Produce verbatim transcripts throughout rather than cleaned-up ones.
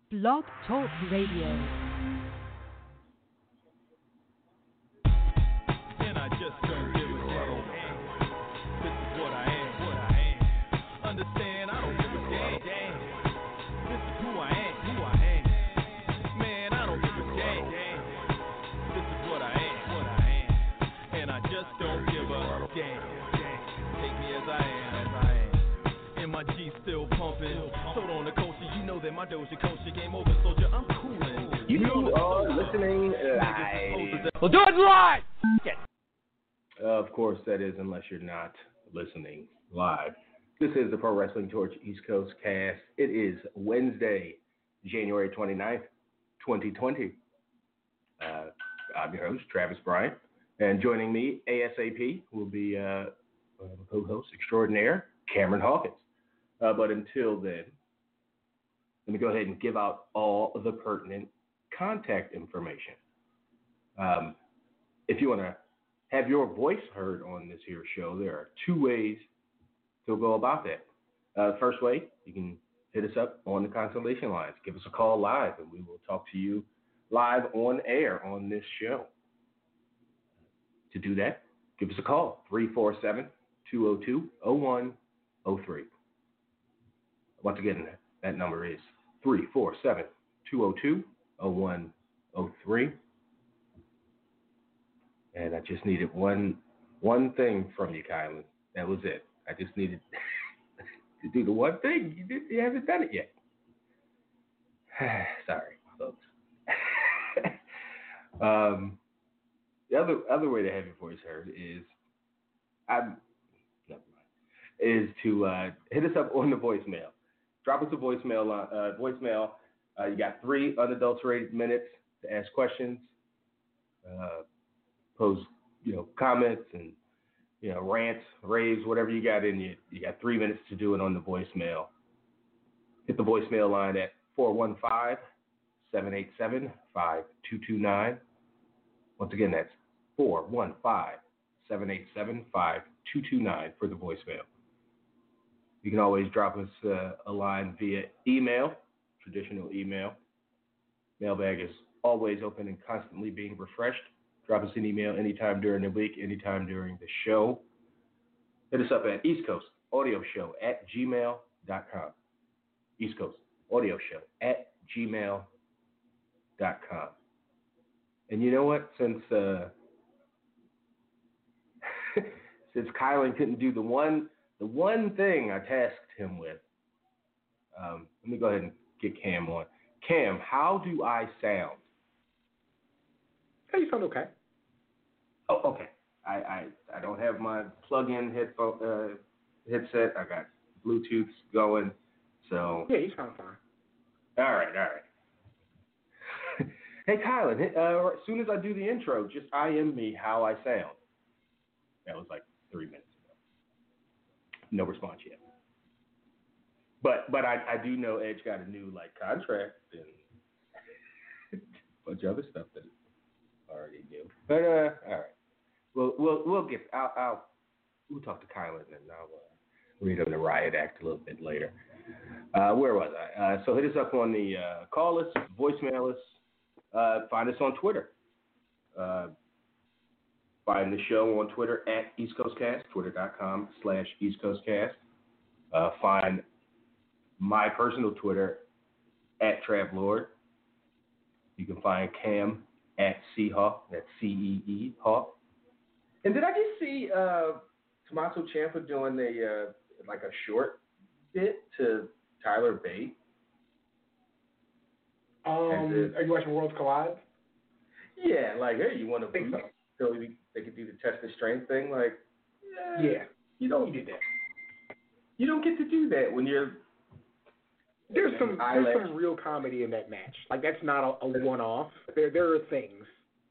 Blog Talk Radio. And I just don't give a damn. This is what I am, what I am. Understand, I don't give a damn. This is who I am, who I am. Man, I don't give a damn. This is what I am, what I am. And I just don't give a damn. Take me as I am, as I am. And my G still pumping. Sold on the culture, you know that my Doja culture game over, soldier. I'm coolin'. You are listening live. We'll do it live. Of course, that is, unless you're not listening live. This is the Pro Wrestling Torch East Coast cast. It is Wednesday, January twenty-ninth, twenty twenty. Uh, I'm your host, Travis Bryant. And joining me, ASAP, will be uh, co-host extraordinaire, Cameron Hawkins. Uh, but until then, let me go ahead and give out all of the pertinent contact information. Um, if you want to have your voice heard on this here show, there are two ways to go about that. Uh, the first way, you can hit us up on the consolation lines. Give us a call live, and we will talk to you live on air on this show. To do that, give us a call, three four seven, two oh two, oh one oh three. Once again, that number is three four seven, two oh two, oh one oh three. And I just needed one one thing from you, Kylan. That was it. I just needed to do the one thing. You, did, you haven't done it yet. Sorry, folks. um, the other other way to have your voice heard is I'm never mind. Is to uh, hit us up on the voicemail. Drop us a voicemail. Uh, voicemail. Uh, you got three unadulterated minutes to ask questions. Uh, Pose, you know, comments and, you know, rants, raves, whatever you got in you. You got three minutes to do it on the voicemail. Hit the voicemail line at four one five, seven eight seven, five two two nine. Once again, that's four one five, seven eight seven, five two two nine for the voicemail. You can always drop us uh, a line via email, traditional email. Mailbag is always open and constantly being refreshed. Drop us an email anytime during the week, anytime during the show. Hit us up at East Coast Audio Show at gmail dot com. East Coast Audio Show at gmail dot com. And you know what? Since uh, since Kylan couldn't do the one the one thing I tasked him with, um, let me go ahead and get Cam on. Cam, how do I sound? Hey, you sound okay. Oh, okay. I, I, I don't have my plug-in headphone uh, headset. I got Bluetooth going, so. Yeah, you sound fine. All right, all right. Hey, Kylan, uh, as soon as I do the intro, just I M me how I sound. That was like three minutes ago. No response yet. But but I, I do know Edge got a new like contract and a bunch of other stuff that I already knew. But uh, all right. We'll we'll we'll get. I'll, I'll we'll talk to Kylan and I'll uh, read on the riot act a little bit later. Uh, where was I? Uh, so hit us up on the uh, call us, voicemail us, uh, find us on Twitter. Uh, find the show on Twitter at East Coast Cast, twitter.com slash East Coast Cast. Uh, find my personal Twitter at Trav Lord. You can find Cam at Seahawk. That's C E E Hawk. And did I just see uh, Tommaso Ciampa doing a uh, like a short bit to Tyler Bate? Um, it, are you watching Worlds Collide? Yeah, like, hey, you want to think boost? so. So they could do the test the strength thing, like, yeah, Yeah, you don't you did that. You don't get to do that when you're. There's some there's eyelash. some real comedy in that match. Like that's not a, a one-off. There there are things.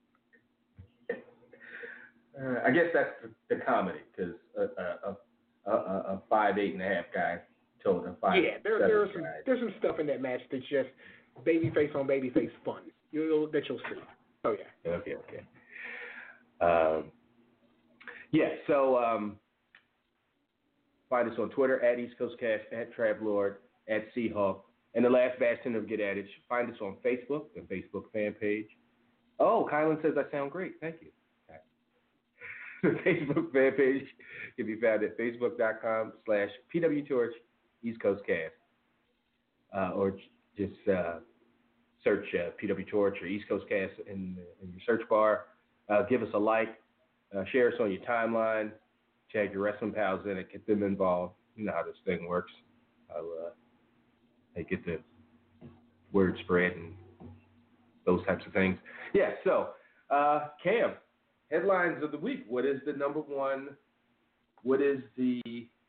Uh, I guess that's the, the comedy because a, a, a, a, a five eight and a half guy told a five. Yeah, there there are some guy. there's some stuff in that match that's just babyface on babyface fun. You'll that you'll see. Oh yeah. Okay, okay. Um, yeah, so um, find us on Twitter at East Coast Cast, at Trav Lord, at Seahawk. And the last bastion of Get At It, find us on Facebook, the Facebook fan page. Oh, Kylan says I sound great. Thank you. The Facebook fan page can be found at facebook.com slash pwtorch East Coast Cast. Uh, or just uh, search uh, P W Torch or East Coast Cast in, in your search bar. Uh, give us a like. Uh, share us on your timeline. Tag your wrestling pals in it. Get them involved. You know how this thing works. I'll uh, hey, get the word spread and those types of things. Yeah, so, uh, Cam, headlines of the week. What is the number one? What is the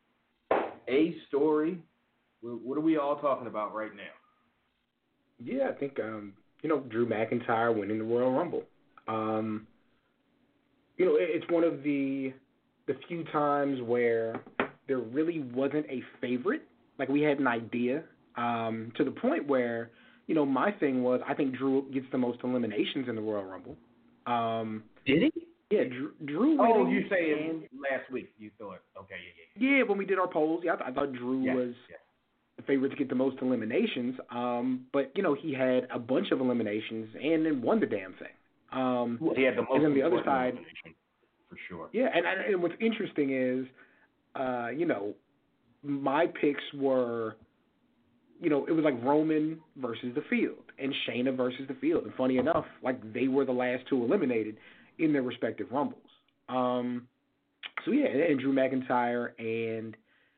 A story? What are we all talking about right now? Yeah, I think, um, you know, Drew McIntyre winning the Royal Rumble. Um, you know, it's one of the the few times where there really wasn't a favorite. Like, we had an idea um, to the point where, you know, my thing was I think Drew gets the most eliminations in the Royal Rumble. Um, Did he? Yeah, Drew, Drew Oh, winning. you saying last week you thought, okay, yeah, yeah. Yeah, when we did our polls, yeah, I, th- I thought Drew yes, was yes. the favorite to get the most eliminations. Um, but, you know, he had a bunch of eliminations and then won the damn thing. Um, well, he had the most and then the other side, elimination, for sure. Yeah, and, and what's interesting is, uh, you know, my picks were, you know, it was like Roman versus the Field and Shayna versus the Field. And funny enough, like they were the last two eliminated in their respective Rumbles. Um, so yeah, and Drew McIntyre and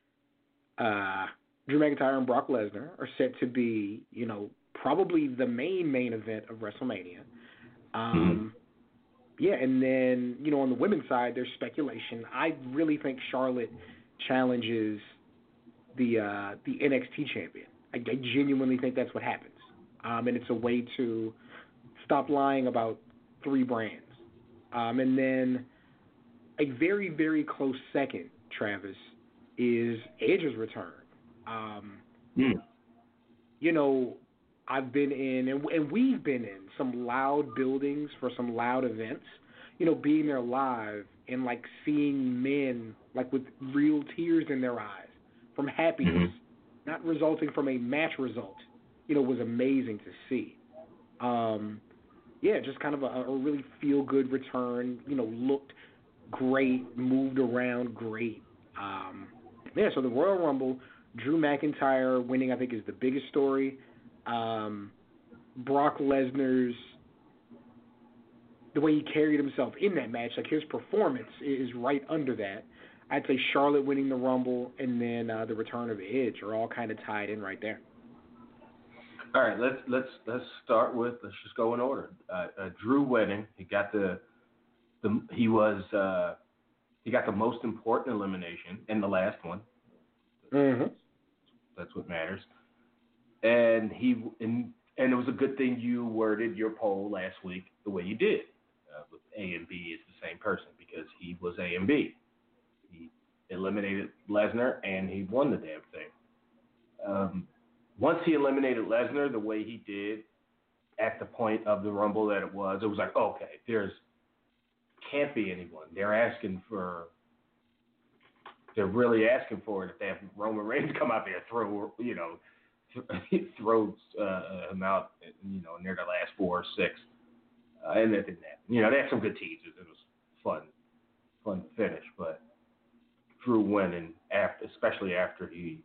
uh, Drew McIntyre and Brock Lesnar are set to be, you know, probably the main main event of WrestleMania. Um, mm-hmm. Yeah, and then you know on the women's side, there's speculation. I really think Charlotte challenges the uh, the N X T champion. I, I genuinely think that's what happens, um, and it's a way to stop lying about three brands. Um, and then a very, very close second, Travis, is Edge's return. Um, mm. You know, I've been in, and, and we've been in, some loud buildings for some loud events. You know, being there live and, like, seeing men, like, with real tears in their eyes from happiness, mm-hmm. not resulting from a match result, you know, was amazing to see. Um Yeah, just kind of a, a really feel-good return. You know, looked great, moved around great. Um, yeah, so the Royal Rumble, Drew McIntyre winning, I think, is the biggest story. Um, Brock Lesnar's, the way he carried himself in that match, like his performance is right under that. I'd say Charlotte winning the Rumble and then uh, the return of Edge are all kind of tied in right there. All right, let's let's let's start with let's just go in order. Uh, uh, Drew winning, he got the the he was uh, he got the most important elimination in the last one. Mm-hmm. That's what matters. And he and and it was a good thing you worded your poll last week the way you did. Uh, with A and B is the same person because he was A and B. He eliminated Lesnar and he won the damn thing. Um, Once he eliminated Lesnar the way he did at the point of the Rumble that it was, it was like, okay, there's can't be anyone. They're asking for, they're really asking for it if they have Roman Reigns come out there, throw, you know, throw uh, him out, you know, near the last four or six. Uh, and that didn't happen. You know, they had some good teasers. It was fun, fun to finish. But Drew winning, after, especially after he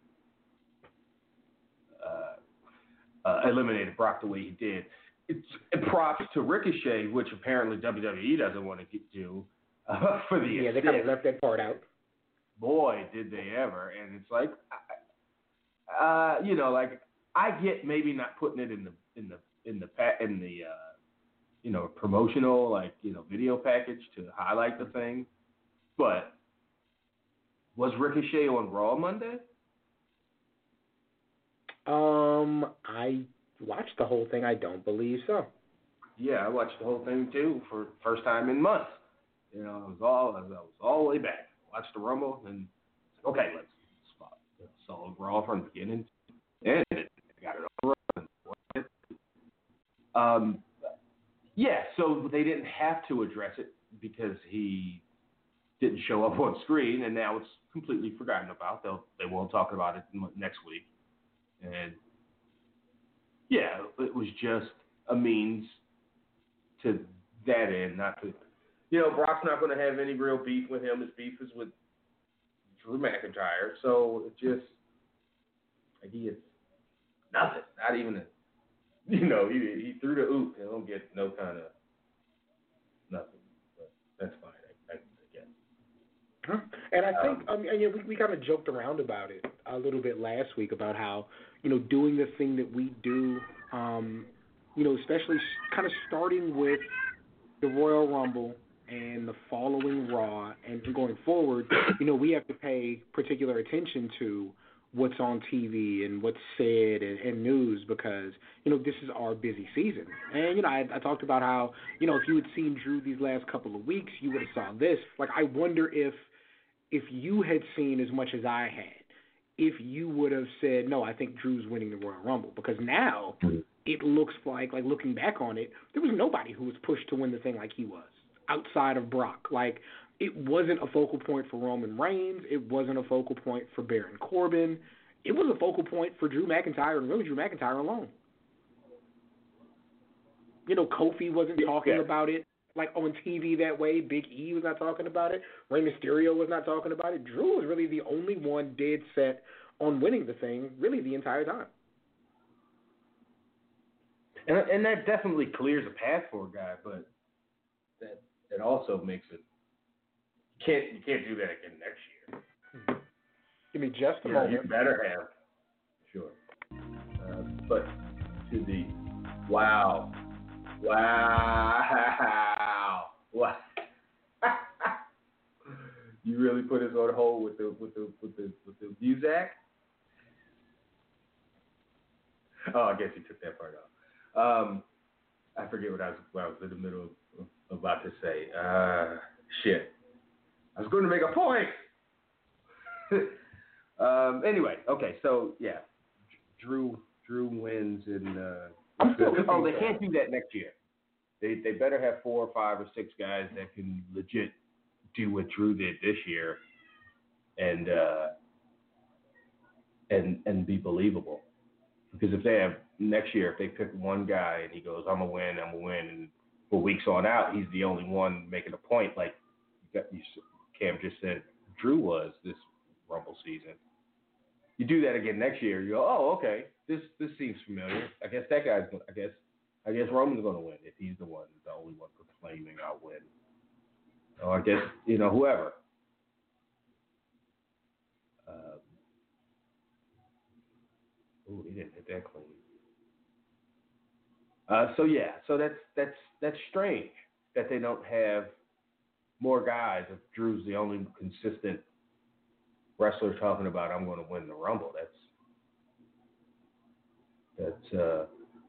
Uh, uh, eliminated Brock the way he did. It's it props to Ricochet, which apparently W W E doesn't want to get, do uh, for the yeah, assist. they kind of left that part out. Boy, did they ever! And it's like, uh, you know, like I get maybe not putting it in the in the in the in the uh, you know promotional like you know video package to highlight the thing, but was Ricochet on Raw Monday? Um, I watched the whole thing. I don't believe so. Yeah, I watched the whole thing too for the first time in months. You know, I was all I was all the way back. Watched the Rumble and okay, let's spot. So Raw from the beginning and it got it over. Um, yeah, so they didn't have to address it because he didn't show up on screen, and now it's completely forgotten about. They'll they won't talk about it next week. And yeah, it was just a means to that end, not to, you know, Brock's not going to have any real beef with him. His beef is with Drew McIntyre, so it just, like, he is nothing, not even a, you know, he, he threw the oop. He don't get no kind of nothing, but that's fine, I, I, I guess. And I think, Um, um, and, you know, we, we kind of joked around about it a little bit last week about how, you know, doing the thing that we do, um, you know, especially kind of starting with the Royal Rumble and the following Raw and going forward, you know, we have to pay particular attention to what's on T V and what's said and, and news because, you know, this is our busy season. And, you know, I, I talked about how, you know, if you had seen Drew these last couple of weeks, you would have saw this. Like, I wonder if if you had seen as much as I had, if you would have said, no, I think Drew's winning the Royal Rumble. Because now it looks like, like looking back on it, there was nobody who was pushed to win the thing like he was outside of Brock. Like, it wasn't a focal point for Roman Reigns. It wasn't a focal point for Baron Corbin. It was a focal point for Drew McIntyre and really Drew McIntyre alone. You know, Kofi wasn't talking yeah. about it like on T V that way. Big E was not talking about it. Rey Mysterio was not talking about it. Drew was really the only one dead set on winning the thing really the entire time. And, and that definitely clears a path for a guy, but that that also makes it you can't you can't do that again next year. Mm-hmm. Give me just a You, moment. you better have sure, uh, but to the wow, wow, wow. You really put us on hold with the with the with the with the Muzak? Oh, I guess he took that part out. Um, I forget what I was what I was in the middle of, of about to say. Uh, shit, I was going to make a point. um, anyway, okay, so yeah, Drew Drew wins in. Uh, I'm still oh, they can't do that next year. They they better have four or five or six guys that can legit do what Drew did this year, and uh, and and be believable. Because if they have next year, if they pick one guy and he goes, I'm gonna win, I'm gonna win, and for weeks on out, he's the only one making a point, like you got, you, Cam just said, Drew was this Rumble season. You do that again next year, you go, oh, okay, this this seems familiar. I guess that guy's, I guess, I guess Roman's gonna win if he's the one, the only one proclaiming I'll win. Or I guess you know whoever. Um, Ooh, he didn't hit that clean. Uh, so yeah, so that's that's that's strange that they don't have more guys. If Drew's the only consistent wrestler talking about I'm going to win the Rumble, that's that's uh,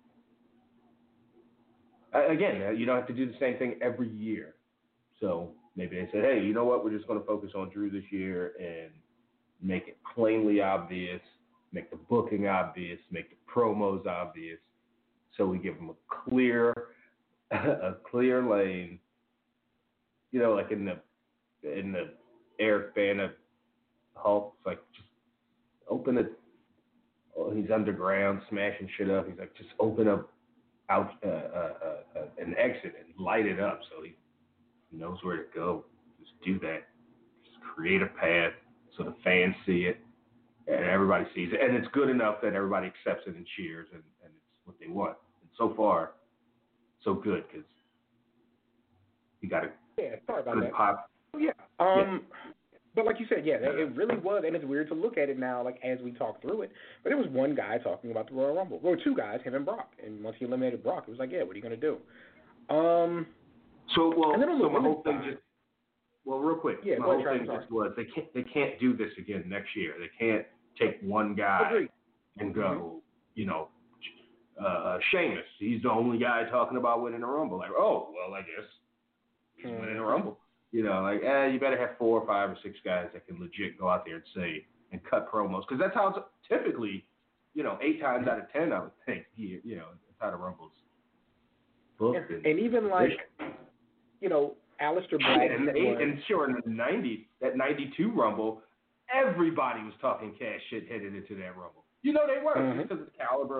again, you don't have to do the same thing every year. So maybe they said, hey, you know what? We're just going to focus on Drew this year and make it plainly obvious. Make the booking obvious, make the promos obvious, so we give them a clear, a clear lane. You know, like in the in the Eric Bana Hulk, it's like just open it. Oh, he's underground, smashing shit up. He's like, just open up out uh, uh, uh, an exit and light it up, so he knows where to go. Just do that. Just create a path so the fans see it. And everybody sees it, and it's good enough that everybody accepts it and cheers, and, and it's what they want. And so far, so good because you got a yeah, sorry about good that. pop. Yeah. Um, yeah. But like you said, yeah, it really was, and it's weird to look at it now, like as we talk through it. But there was one guy talking about the Royal Rumble. Well, two guys, him and Brock. And once he eliminated Brock, it was like, yeah, what are you gonna do? Um. So well, and then on the so my whole thing side, just well, real quick, yeah, my go whole ahead, thing Travis, just was they can't they can't do this again next year. They can't take one guy Agreed. and go, Mm-hmm. you know, uh, Sheamus. He's the only guy talking about winning a Rumble. Like, oh, well, I guess he's mm-hmm. winning a Rumble. You know, like, eh, you better have four or five or six guys that can legit go out there and say and cut promos because that's how it's typically, you know, eight times out of ten, I would think, you, you know, that's how the Rumbles booked. And, and even like, you know, Aleister Black. And, and, and sure, in the nineties, that ninety-two Rumble, everybody was talking cash shit headed into that Rumble. You know they were, mm-hmm. just because of the caliber of,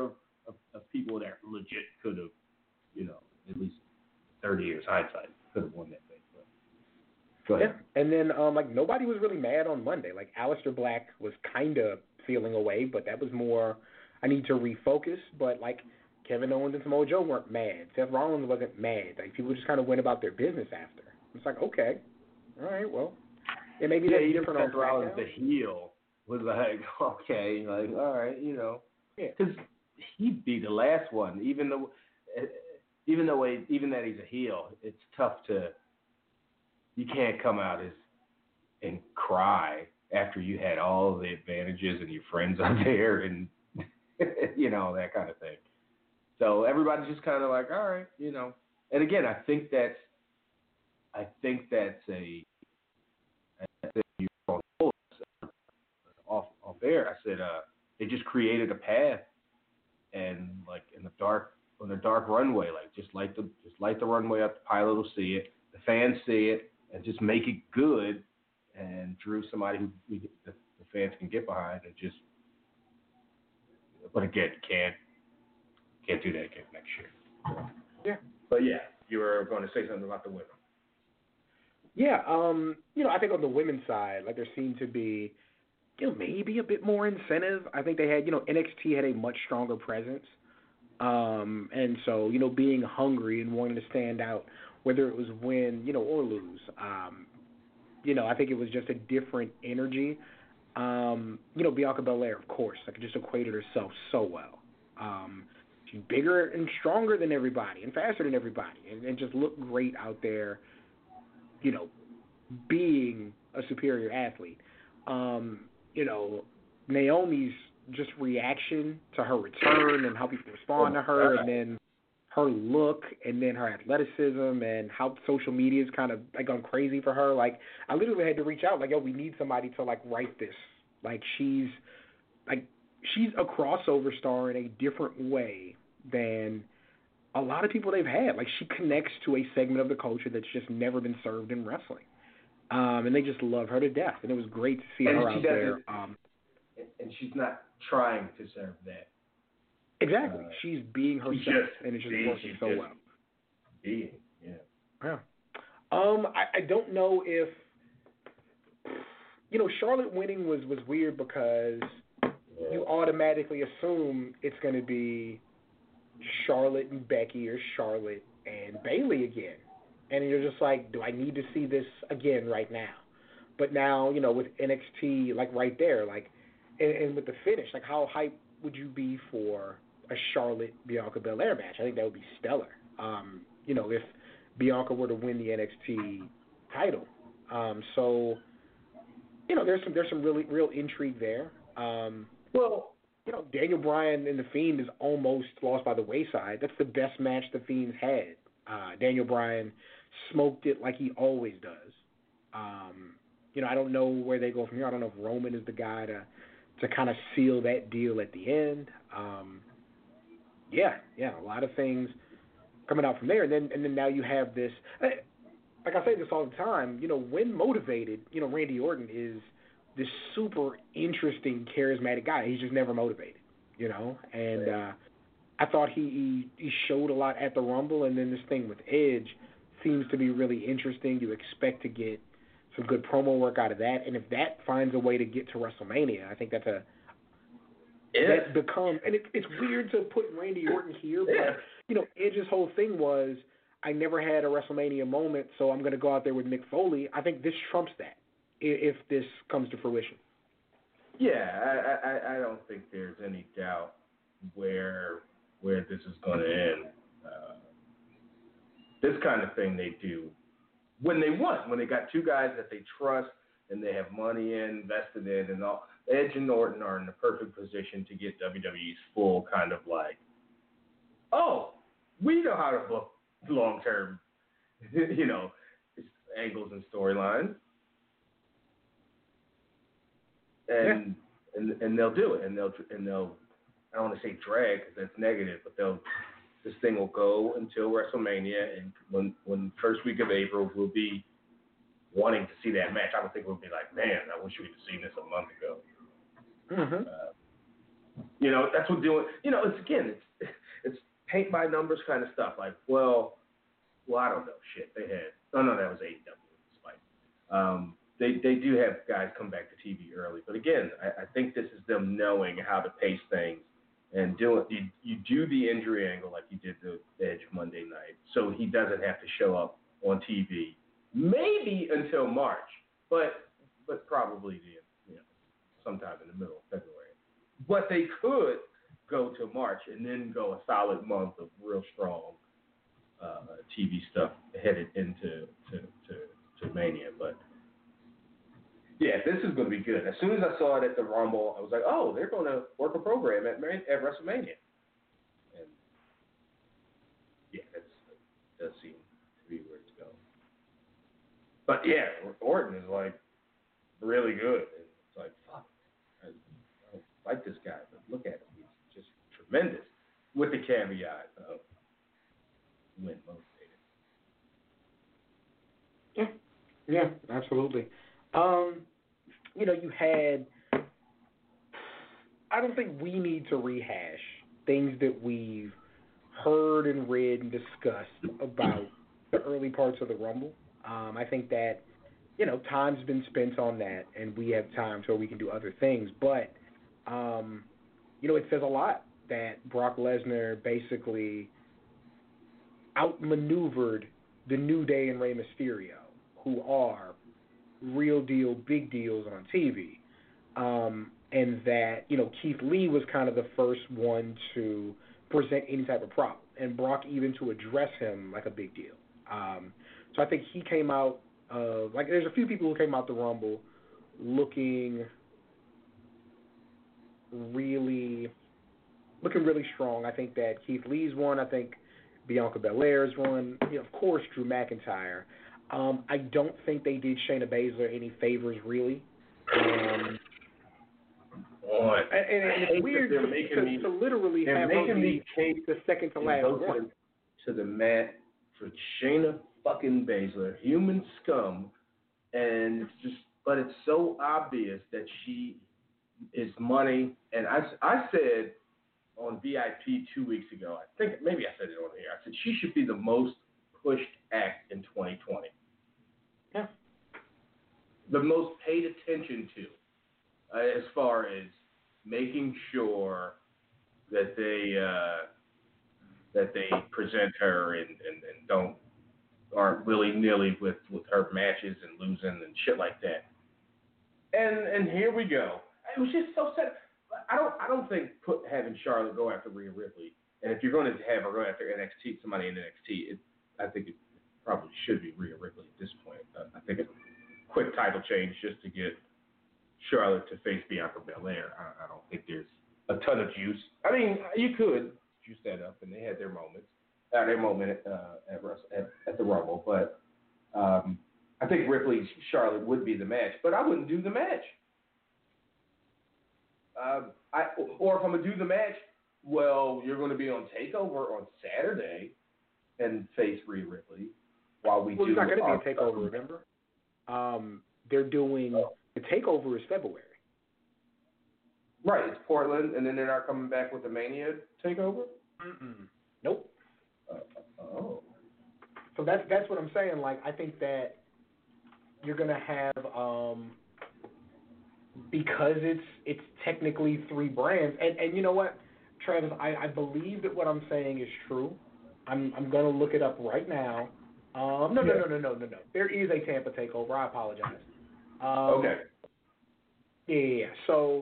of, of people that legit could have, you know, at least thirty years hindsight could have won that thing. But go ahead. Yeah, and then um, like nobody was really mad on Monday. Like Aleister Black was kind of feeling away, but that was more I need to refocus. But like Kevin Owens and Samoa Joe weren't mad. Seth Rollins wasn't mad. Like people just kind of went about their business after. It's like okay, all right, well, yeah, maybe yeah, that's even different on Seth Rollins, SmackDown. the heel, was like okay, like all right, you know, because Yeah. he'd be the last one, even though. Even though he, even that he's a heel, it's tough to. You can't come out as and cry after you had all the advantages and your friends are there and you know that kind of thing. So everybody's just kind of like, all right, you know. And again, I think that's, I think that's a. I said you were on off off air. I said uh, they just created a path, and like in the dark. On the dark runway, like just light the just light the runway up. The pilot will see it, the fans see it, and just make it good. And Drew, somebody who we, the, the fans can get behind, and just. But again, can't can't do that again next year. So. Yeah. But yeah, you were going to say something about the women. Yeah, um, you know, I think on the women's side, like there seemed to be, you know, maybe a bit more incentive. I think they had, you know, N X T had a much stronger presence. Um, and so, you know, being hungry and wanting to stand out, whether it was win, you know, or lose, um, you know, I think it was just a different energy. Um, you know, Bianca Belair, of course, like just equated herself so well. Um, she's bigger and stronger than everybody and faster than everybody and, and just looked great out there, you know, being a superior athlete. Um, you know, Naomi's just reaction to her return and how people respond to her, and then her look, and then her athleticism, and how social media's kind of like gone crazy for her. Like I literally had to reach out, like, yo, we need somebody to like write this. Like she's like she's a crossover star in a different way than a lot of people they've had. Like she connects to a segment of the culture that's just never been served in wrestling, um, and they just love her to death. And it was great to see and her she out doesn't, there. Um, and she's not trying to serve that. Exactly. Uh, she's being herself, just and it's just being, working so just well. Being, yeah. Yeah. Um, I, I don't know if, you know, Charlotte winning was, was weird because yeah. you automatically assume it's going to be Charlotte and Becky or Charlotte and Bayley again. And you're just like, do I need to see this again right now? But now, you know, with N X T, like right there, like, and, and with the finish, like how hyped would you be for a Charlotte Bianca Belair match? I think that would be stellar. Um, you know, if Bianca were to win the N X T title. Um, so, you know, there's some there's some really real intrigue there. Um, well, you know, Daniel Bryan and The Fiend is almost lost by the wayside. That's the best match The Fiend's had. Uh, Daniel Bryan smoked it like he always does. Um, you know, I don't know where they go from here. I don't know if Roman is the guy to to kind of seal that deal at the end. Um, yeah, yeah, a lot of things coming out from there. And then and then now you have this, like I say this all the time, you know, when motivated, you know, Randy Orton is this super interesting, charismatic guy. He's just never motivated, you know. And uh, I thought he, he, he showed a lot at the Rumble, and then this thing with Edge seems to be really interesting. You expect to get some good promo work out of that, and if that finds a way to get to WrestleMania, I think that's a yeah. that become, and it, it's weird to put Randy Orton here, but yeah. you know, Edge's whole thing was, I never had a WrestleMania moment, so I'm going to go out there with Mick Foley. I think this trumps that if this comes to fruition. Yeah, I, I, I don't think there's any doubt where where this is going to end. Uh, this kind of thing they do when they want, when they got two guys that they trust and they have money in, invested in, and all. Edge and Orton are in the perfect position to get W W E's full kind of like, oh, we know how to book long-term, you know, angles and storylines. And, yeah. and and they'll do it, and they'll and they'll. I don't want to say drag because that's negative, but they'll. This thing will go until WrestleMania, and when when first week of April, we'll be wanting to see that match. I don't think we'll be like, man, I wish we could have seen this a month ago. Mm-hmm. Uh, you know, that's what doing. You know, it's again, it's paint by numbers kind of stuff. Like, well, well, I don't know. Shit, they had. Oh no, that was A E W. Spike. Um, they they do have guys come back to T V early, but again, I, I think this is them knowing how to pace things and doing. You you do the injury angle like you did the Edge Monday night, so he doesn't have to show up on T V. Maybe until March, but but probably the you know sometime in the middle of February. But they could go to March and then go a solid month of real strong uh, T V stuff headed into to, to, to Mania. But yeah, this is going to be good. As soon as I saw it at the Rumble, I was like, oh, they're going to work a program at at WrestleMania. And yeah, that's, that does seem to be where it's going. But yeah, Orton is like really good. And it's like, fuck, I, I don't like this guy, but look at him. He's just tremendous. With the caveat of win motivated. Yeah, yeah, absolutely. Um, you know, you had. I don't think we need to rehash things that we've heard and read and discussed about the early parts of the Rumble. Um, I think that, you know, time's been spent on that, and we have time so we can do other things. But, um, you know, it says a lot that Brock Lesnar basically outmaneuvered the New Day and Rey Mysterio, who are real deal, big deals on T V. Um, and that, you know, Keith Lee was kind of the first one to present any type of problem, and Brock even to address him like a big deal. Um, so I think he came out, uh, like there's a few people who came out the Rumble looking really, looking really strong. I think that Keith Lee's one. I think Bianca Belair's one. You know, of course, Drew McIntyre. Um, I don't think they did Shayna Baszler any favors, really. Um, Boy, and, and it's weird to, to, me, to literally have her be the second to last go one. To the, to the mat for Shayna fucking Baszler, human scum, and it's just, but it's so obvious that she is money. And I, I said on V I P two weeks ago, I think maybe I said it on here. I said she should be the most pushed act in twenty twenty. Yeah. The most paid attention to, uh, as far as making sure that they uh, that they present her and, and, and don't aren't willy nilly with, with her matches and losing and shit like that. And and here we go. It was just so sad. I don't I don't think put having Charlotte go after Rhea Ripley, and if you're going to have her go after N X T, somebody in N X T, it, I think it probably should be Rhea Ripley at this point. Uh, I think it's a quick title change just to get Charlotte to face Bianca Belair. I, I don't think there's a ton of juice. I mean, you could juice that up, and they had their moments, uh, their moment uh, at, at at the Rumble. But um, I think Ripley Charlotte would be the match, but I wouldn't do the match. Um, I or if I'm gonna do the match, well, you're going to be on Takeover on Saturday and face Rhea Ripley while we well, do. Well, it's not going to be a Takeover. Takeover, remember? Um, they're doing oh. the Takeover is February. Right, it's Portland, and then they're not coming back with the Mania Takeover. Mm-mm. Nope. Uh, oh. So that's that's what I'm saying. Like, I think that you're going to have um, because it's it's technically three brands, and and you know what, Travis, I, I believe that what I'm saying is true. I'm I'm going to look it up right now. Um, no, yeah. no, no, no, no, no, no. There is a Tampa Takeover. I apologize. Um, okay. Yeah, yeah. So,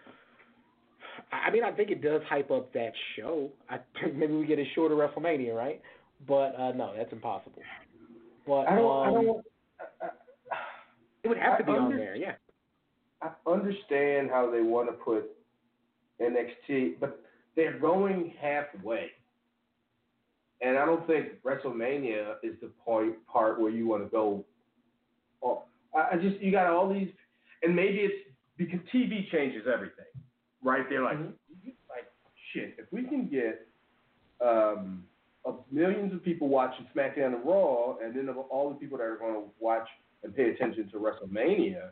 I mean, I think it does hype up that show. I think maybe we get a shorter WrestleMania, right? But uh, no, that's impossible. But I don't. um, I don't I, I, it would have to be under, on there, yeah. I understand how they want to put N X T, but they're going halfway. And I don't think WrestleMania is the point part where you want to go. Oh, I just you got all these, and maybe it's because T V changes everything, right? They're like, mm-hmm. like shit. If we can get um, uh, millions of people watching SmackDown and Raw, and then all the people that are going to watch and pay attention to WrestleMania,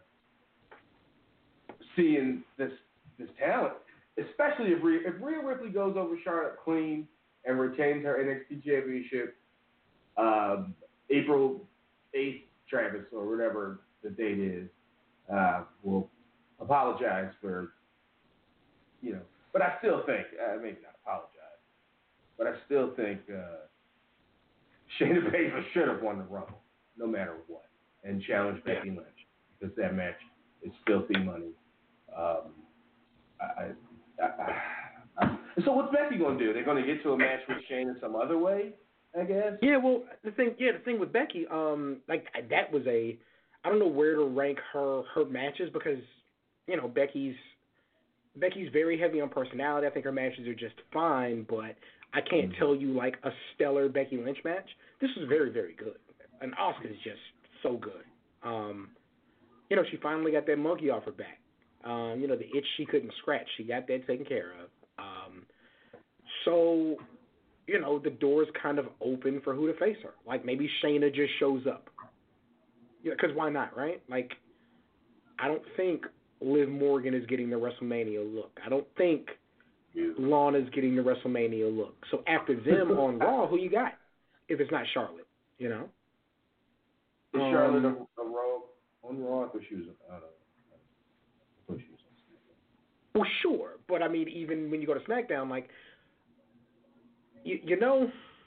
seeing this this talent, especially if Rhea, if Rhea Ripley goes over Charlotte clean. and retains her N X T Championship um, April eighth, Travis, or whatever the date is, uh, will apologize for, you know, but I still think, uh, maybe not apologize, but I still think uh, Shayna Baszler should have won the Rumble, no matter what, and challenged Becky Yeah. Lynch, because that match is filthy money. Um, I, I, I, I, so what's Becky going to do? They're going to get to a match with Shayna some other way, I guess? Yeah, well, the thing, yeah, the thing with Becky, um, like that was a, I don't know where to rank her her matches because, you know, Becky's Becky's very heavy on personality. I think her matches are just fine, but I can't Mm-hmm. tell you like a stellar Becky Lynch match. This was very, very good, and Asuka's just so good. Um, you know, she finally got that monkey off her back. Um, you know, the itch she couldn't scratch, she got that taken care of. Um, so. You know, the door's kind of open for who to face her. Like, maybe Shayna just shows up. Yeah, because why not, right? Like, I don't think Liv Morgan is getting the WrestleMania look. I don't think Yeah. Lana's getting the WrestleMania look. So after them on Raw, who you got? If it's not Charlotte, you know? Is Um, Charlotte on, on Raw? On Raw? I thought she was, I don't know. I thought she was on SmackDown. Well, sure. But, I mean, even when you go to SmackDown, like, you, you know,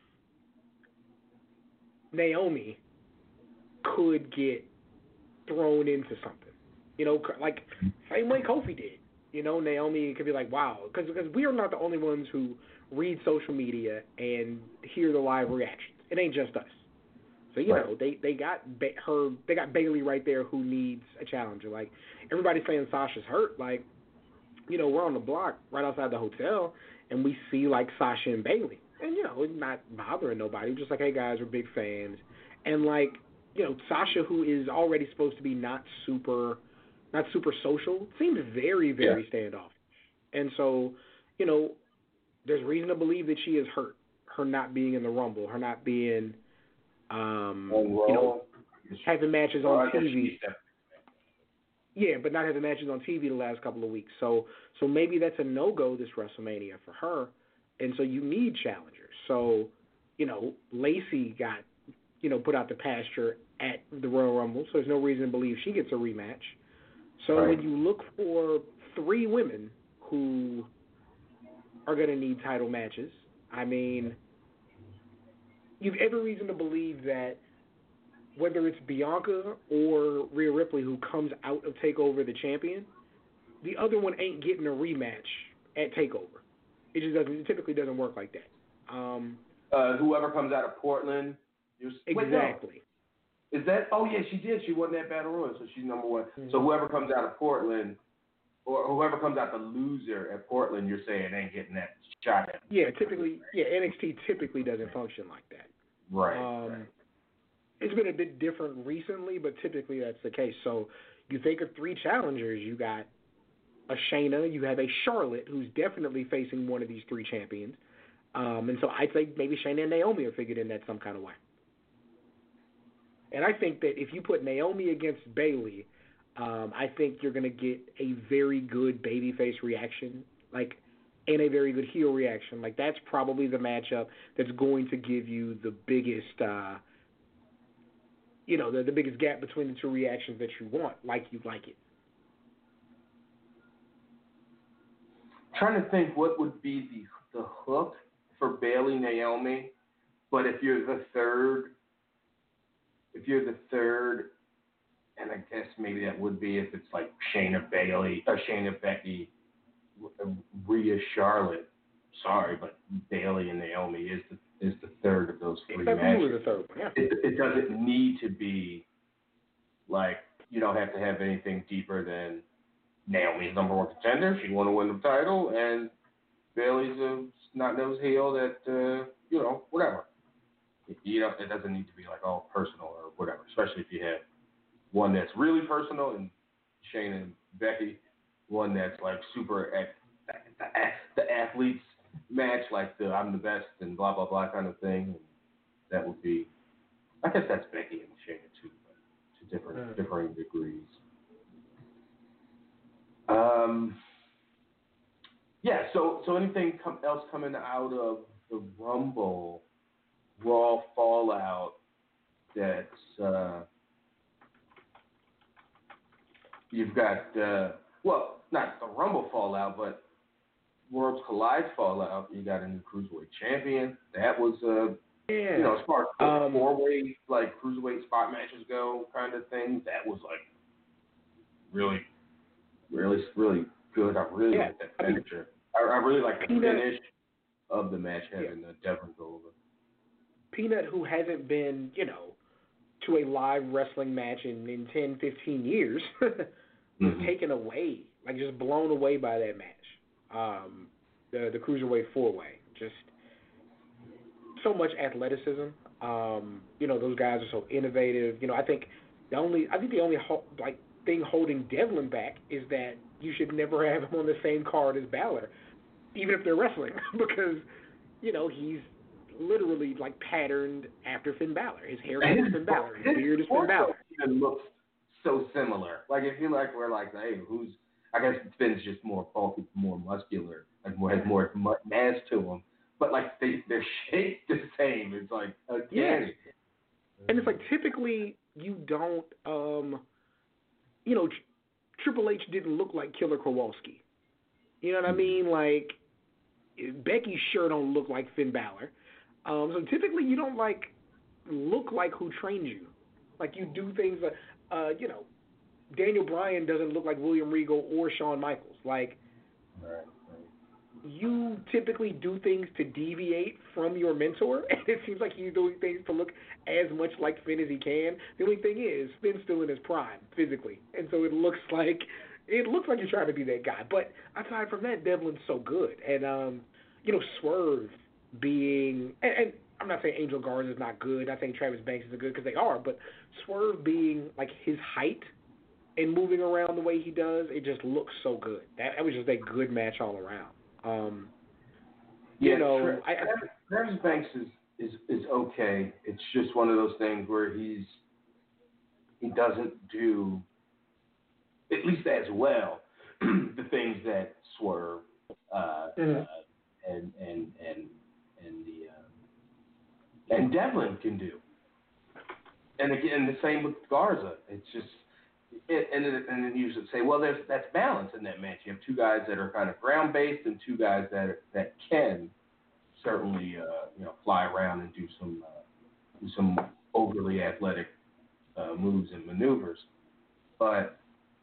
Naomi could get thrown into something. You know, like, same way Kofi did. You know, Naomi could be like, wow. Because we are not the only ones who read social media and hear the live reactions. It ain't just us. So, you Right. know, they, they got ba- her, they got Bayley right there who needs a challenger. Like, everybody's saying Sasha's hurt. Like, you know, we're on the block right outside the hotel, and we see, like, Sasha and Bayley. And, you know, it's not bothering nobody. We're just like, hey, guys, we're big fans. And, like, you know, Sasha, who is already supposed to be not super, not super social, seems very, very Yeah. standoffish. And so, you know, there's reason to believe that she is hurt. Her not being in the Rumble, her not being, um, On Raw? you know, having matches on Well, I guess T V. she's definitely- Yeah, but not having matches on T V the last couple of weeks. So so maybe that's a no-go this WrestleMania for her. And so you need challengers. So, you know, Lacey got, you know, put out the pasture at the Royal Rumble, so there's no reason to believe she gets a rematch. So Right. when you look for three women who are going to need title matches, I mean, you've every reason to believe that whether it's Bianca or Rhea Ripley who comes out of TakeOver the champion, the other one ain't getting a rematch at TakeOver. It just doesn't. It typically doesn't work like that. Um, Uh, whoever comes out of Portland. You're, wait, no. exactly. Is that? Oh yeah, she did. She won that battle royal, so she's number one. Mm-hmm. So whoever comes out of Portland, or whoever comes out the loser at Portland, you're saying ain't getting that shot at. Yeah, typically. Yeah, N X T typically doesn't function like that. Right. Um, right. It's been a bit different recently, but typically that's the case. So you think of three challengers. You got a Shayna. You have a Charlotte, who's definitely facing one of these three champions. Um, and so I think maybe Shayna and Naomi are figured in that some kind of way. And I think that if you put Naomi against Bayley, um, I think you're going to get a very good babyface reaction, like, and a very good heel reaction. Like, that's probably the matchup that's going to give you the biggest, uh, you know, the, the biggest gap between the two reactions that you want, like you like it. Trying to think what would be the the hook for Bayley Naomi, but if you're the third, if you're the third, and I guess maybe that would be if it's like Shayna Bayley or Shayna Becky, Rhea Charlotte. Sorry, but Bayley and Naomi is the is the third of those three That's matches. the third one, yeah. It, it doesn't need to be like you don't have to have anything deeper than Naomi's number one contender. She want to win the title, and Bayley's a snot-nosed heel that, uh, you know, whatever. You know, it doesn't need to be like all personal or whatever, especially if you have one that's really personal and Shayna and Becky, one that's like super at the, the athletes match, like the I'm the best and blah, blah, blah kind of thing. And that would be, I guess that's Becky and Shayna too, but to different, Mm. differing degrees. Um, yeah, so so anything com- else coming out of the Rumble Raw Fallout that's uh, you've got uh, well, not the Rumble Fallout, but Worlds Collide Fallout. You got a new cruiserweight champion. That was uh, Yeah. you know, as far as Um, four-way like cruiserweight spot matches go, kind of thing. That was like really, really, really good. I really Yeah, like that I mean, finisher. I, I really like the Peanut- finish of the match having yeah. uh, Devlin go over. Peanut, who hasn't been, you know, to a live wrestling match in, in ten, fifteen years, was mm-hmm. taken away, like just blown away by that match. Um, the the cruiserweight four-way, just so much athleticism. Um, you know, those guys are so innovative. You know, I think the only, I think the only ho- like thing holding Devlin back is that you should never have him on the same card as Balor, even if they're wrestling, because you know he's literally like patterned after Finn Balor. His hair is Finn Balor. His beard is Finn Balor. Even looks so similar. Like if you like, we're like, hey, who's? I guess Finn's just more bulky, more muscular, like more has more mass to him. But like they they're shaped the same. It's like uncanny. Yeah. And it's like typically you don't, um, you know, Tr- Triple H didn't look like Killer Kowalski. You know what mm-hmm. I mean? Like Becky sure don't look like Finn Balor. Um, so typically you don't like look like who trained you. Like you do things that, uh, you know, Daniel Bryan doesn't look like William Regal or Shawn Michaels. Like right, right. You typically do things to deviate from your mentor, and it seems like he's doing things to look as much like Finn as he can. The only thing is, Finn's still in his prime physically, and so it looks like it looks like you're trying to be that guy. But aside from that, Devlin's so good, and um, you know, Swerve being, and, and I'm not saying Angel Garza is not good. I think Travis Banks is good because they are, but Swerve being like his height and moving around the way he does, it just looks so good. That, that was just a good match all around. Um, yeah, you know, Tra- I, I, Travis Banks is, is is okay. It's just one of those things where he's he doesn't do at least as well the things that Swerve uh, mm-hmm. uh, and and and and the uh, and Devlin can do. And again, the same with Garza. It's just. It, and, then, and then you should say, well, there's that's balance in that match. You have two guys that are kind of ground based, and two guys that are, that can certainly uh, you know fly around and do some uh, do some overly athletic uh, moves and maneuvers. But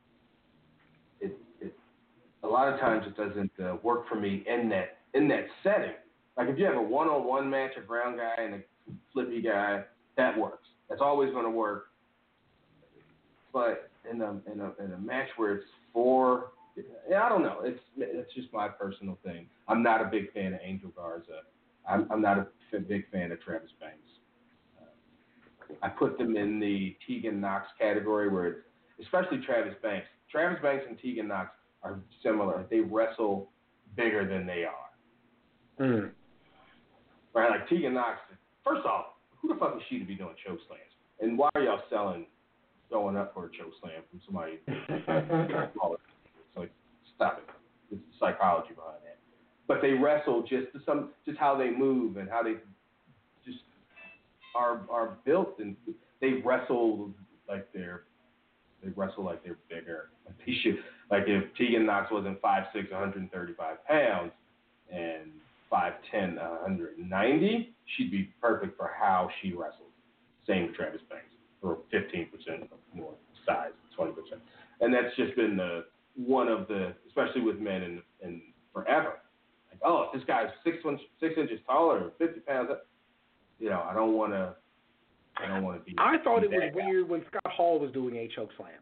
it, it a lot of times it doesn't uh, work for me in that in that setting. Like if you have a one on one match, a ground guy and a flippy guy, that works. That's always going to work. But in a in a in a match where it's four, yeah, I don't know. It's it's just my personal thing. I'm not a big fan of Angel Garza. I'm I'm not a big fan of Travis Banks. Uh, I put them in the Tegan Knox category where it's especially Travis Banks. Travis Banks and Tegan Knox are similar. They wrestle bigger than they are. Mm. Right, like Tegan Knox. First off, who the fuck is she to be doing choke slams? And why are y'all selling? Going up for a choke slam from somebody. It's like, stop it. It's the psychology behind that. But they wrestle just to some, just how they move and how they just are are built, and they wrestle like they're they wrestle like they're bigger. Like they should, like if Tegan Knox wasn't five six, one hundred thirty-five pounds, and five ten, one hundred ninety, she'd be perfect for how she wrestles. Same with Travis Banks. Or fifteen percent more size, twenty percent. And that's just been the one of the, especially with men and and forever. Like, oh, if this guy's six six inches taller or fifty pounds, you know, I don't want to. I don't want to be. I thought be it was guy. weird when Scott Hall was doing a choke slam.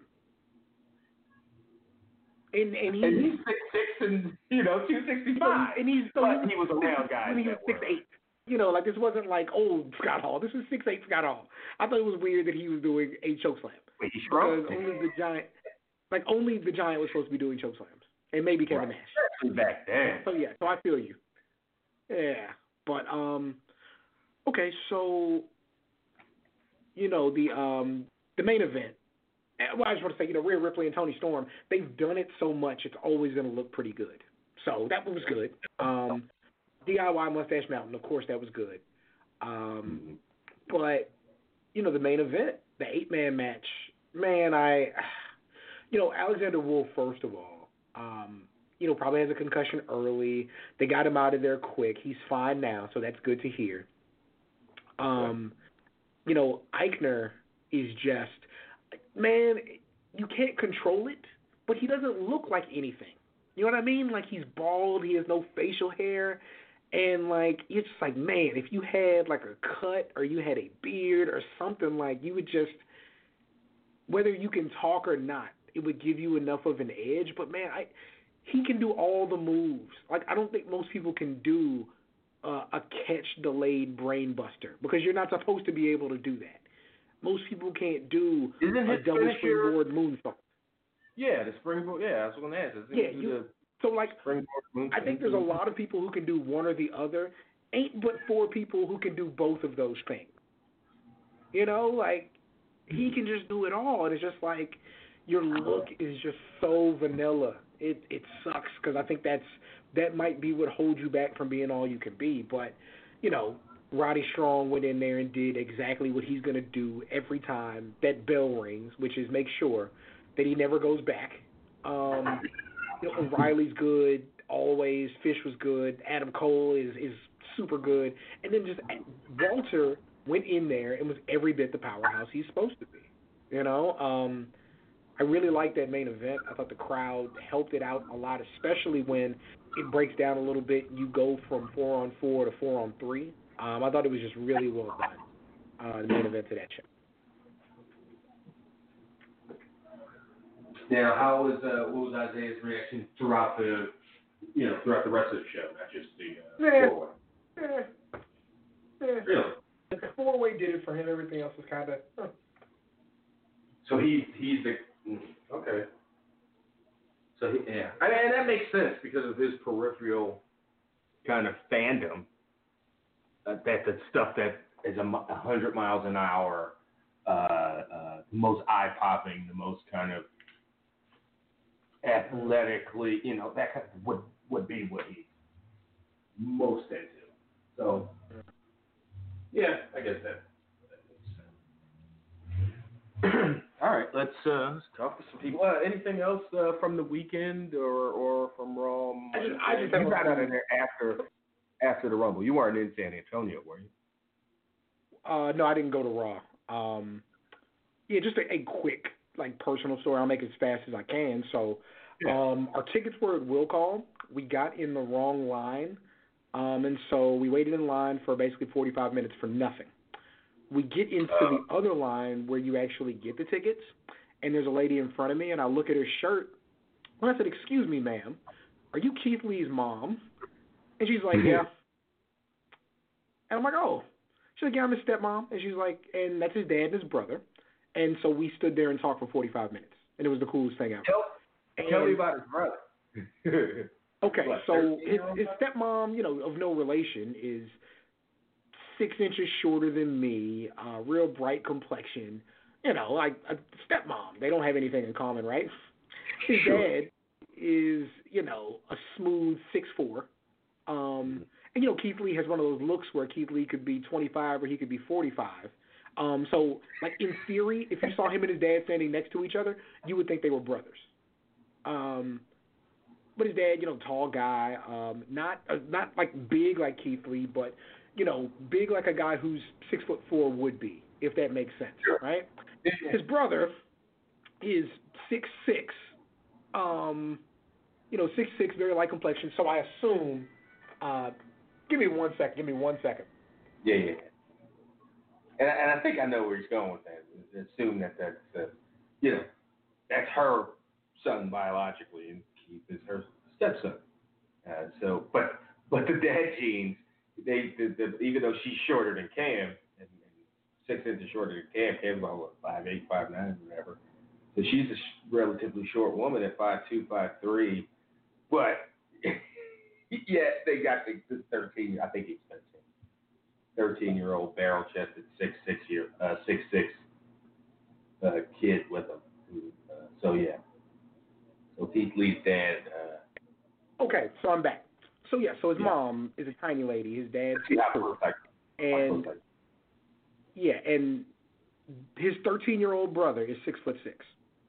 And and, he, and he's six six and you know two sixty five. And he's so but he was around guys. When he was that six were, eight. You know, like this wasn't like old Scott Hall. This was six eight Scott Hall. I thought it was weird that he was doing a choke slam. Wait, he shrunk? Because only the giant, like only the giant was supposed to be doing choke slams, and maybe Kevin right. Nash. Back then. So yeah, so I feel you. Yeah, but um, okay, so you know the um the main event. Well, I just want to say, you know, Rhea Ripley and Toni Storm, they've done it so much, it's always going to look pretty good. So that was good. Um, D I Y Mustache Mountain, of course, that was good. Um, but you know, the main event, the eight man match, man, I, you know, Alexander Wolf, first of all, um, you know, probably has a concussion early. They got him out of there quick. He's fine now, so that's good to hear. Um, you know, Eichner is just, man, you can't control it, but he doesn't look like anything. You know what I mean? Like, he's bald, he has no facial hair, and, like, it's just like, man, if you had, like, a cut or you had a beard or something, like, you would just, whether you can talk or not, it would give you enough of an edge. But, man, I he can do all the moves. Like, I don't think most people can do uh, a catch-delayed brain buster because you're not supposed to be able to do that. Most people can't do Isn't a his double finisher- springboard moonsault. Yeah, the springboard. Yeah, that's what I'm asking. Isn't Yeah, he you, the so, like, springboard moonsault? I think there's a lot of people who can do one or the other. Ain't but four people who can do both of those things. You know, like, he can just do it all, and it's just like your look is just so vanilla. It it sucks because I think that's that might be what holds you back from being all you can be. But, you know, Roddy Strong went in there and did exactly what he's going to do every time that bell rings, which is make sure that he never goes back. Um, you know, O'Reilly's good, always. Fish was good. Adam Cole is, is super good. And then just Walter went in there and was every bit the powerhouse he's supposed to be. You know, um, I really liked that main event. I thought the crowd helped it out a lot, especially when it breaks down a little bit. You go from four on four to four on three. Um, I thought it was just really well done, uh, the main event to that show. Now, how was uh, what was Isaiah's reaction throughout the, you know, throughout the rest of the show, not just the uh, Yeah. four-way? Yeah. Yeah. Really? The four-way did it for him. Everything else was kind of. Huh. So he he's the mm, okay. So he, yeah, I mean, and that makes sense because of his peripheral kind of fandom. Uh, that the stuff that is a mu- a hundred miles an hour, uh, uh, the most eye popping, the most kind of athletically, you know, that kind of would would be what he's most into. So yeah, I guess that. that makes sense. All right, let's uh, let's talk to some people. Uh, anything else uh, from the weekend or, or from Raw? I just, I just have you a got out of there after after the Rumble. You weren't in San Antonio, were you? Uh, no, I didn't go to Raw. Um, yeah, just a, a quick, like, personal story. I'll make it as fast as I can. So, Yeah. um, our tickets were at Will Call. We got in the wrong line, um, and so we waited in line for basically forty-five minutes for nothing. We get into Uh. the other line where you actually get the tickets, and there's a lady in front of me, and I look at her shirt, and I said, "Excuse me, ma'am, are you Keith Lee's mom?" And she's like, "Yeah." And I'm like, "Oh." She's like, "Yeah, I'm his stepmom." And she's like, and that's his dad and his brother. And so we stood there and talked for forty-five minutes. And it was the coolest thing ever. Tell, and, tell me about his brother. Okay, What, so his, thirteen-year-old his stepmom, you know, of no relation, is six inches shorter than me, uh, real bright complexion. You know, like a stepmom. They don't have anything in common, right? His Sure. dad is, you know, a smooth six foot four. Um, and, you know, Keith Lee has one of those looks where Keith Lee could be twenty-five or he could be forty-five. Um, so, like, in theory, if you saw him and his dad standing next to each other, you would think they were brothers. Um, but his dad, you know, tall guy, um, not uh, not like big like Keith Lee, but, you know, big like a guy who's six foot four would be, if that makes sense, Sure. right? His brother is six six, um, you know, six six, very light complexion. So I assume, uh, give me one second, give me one second. Yeah, yeah. And, and I think I know where he's going with that. Assume that that's, uh, you know, that's her son biologically, and Keith is her stepson. Uh, so, but but the dad genes, they the, the, even though she's shorter than Cam, and, and six inches shorter than Cam, Cam's about what, five eight, five nine, whatever. So she's a sh- relatively short woman at five two, five three, but yeah, they got the, the thirteen. I think he's thirteen. Thirteen-year-old barrel-chested six six year uh, six six uh, kid with him. Uh, so yeah. So Keith Lee's dad. Uh, Okay, so I'm back. So yeah, so his Yeah. mom is a tiny lady. His dad's Yeah, four, like, and yeah, and his thirteen-year-old brother is six foot six,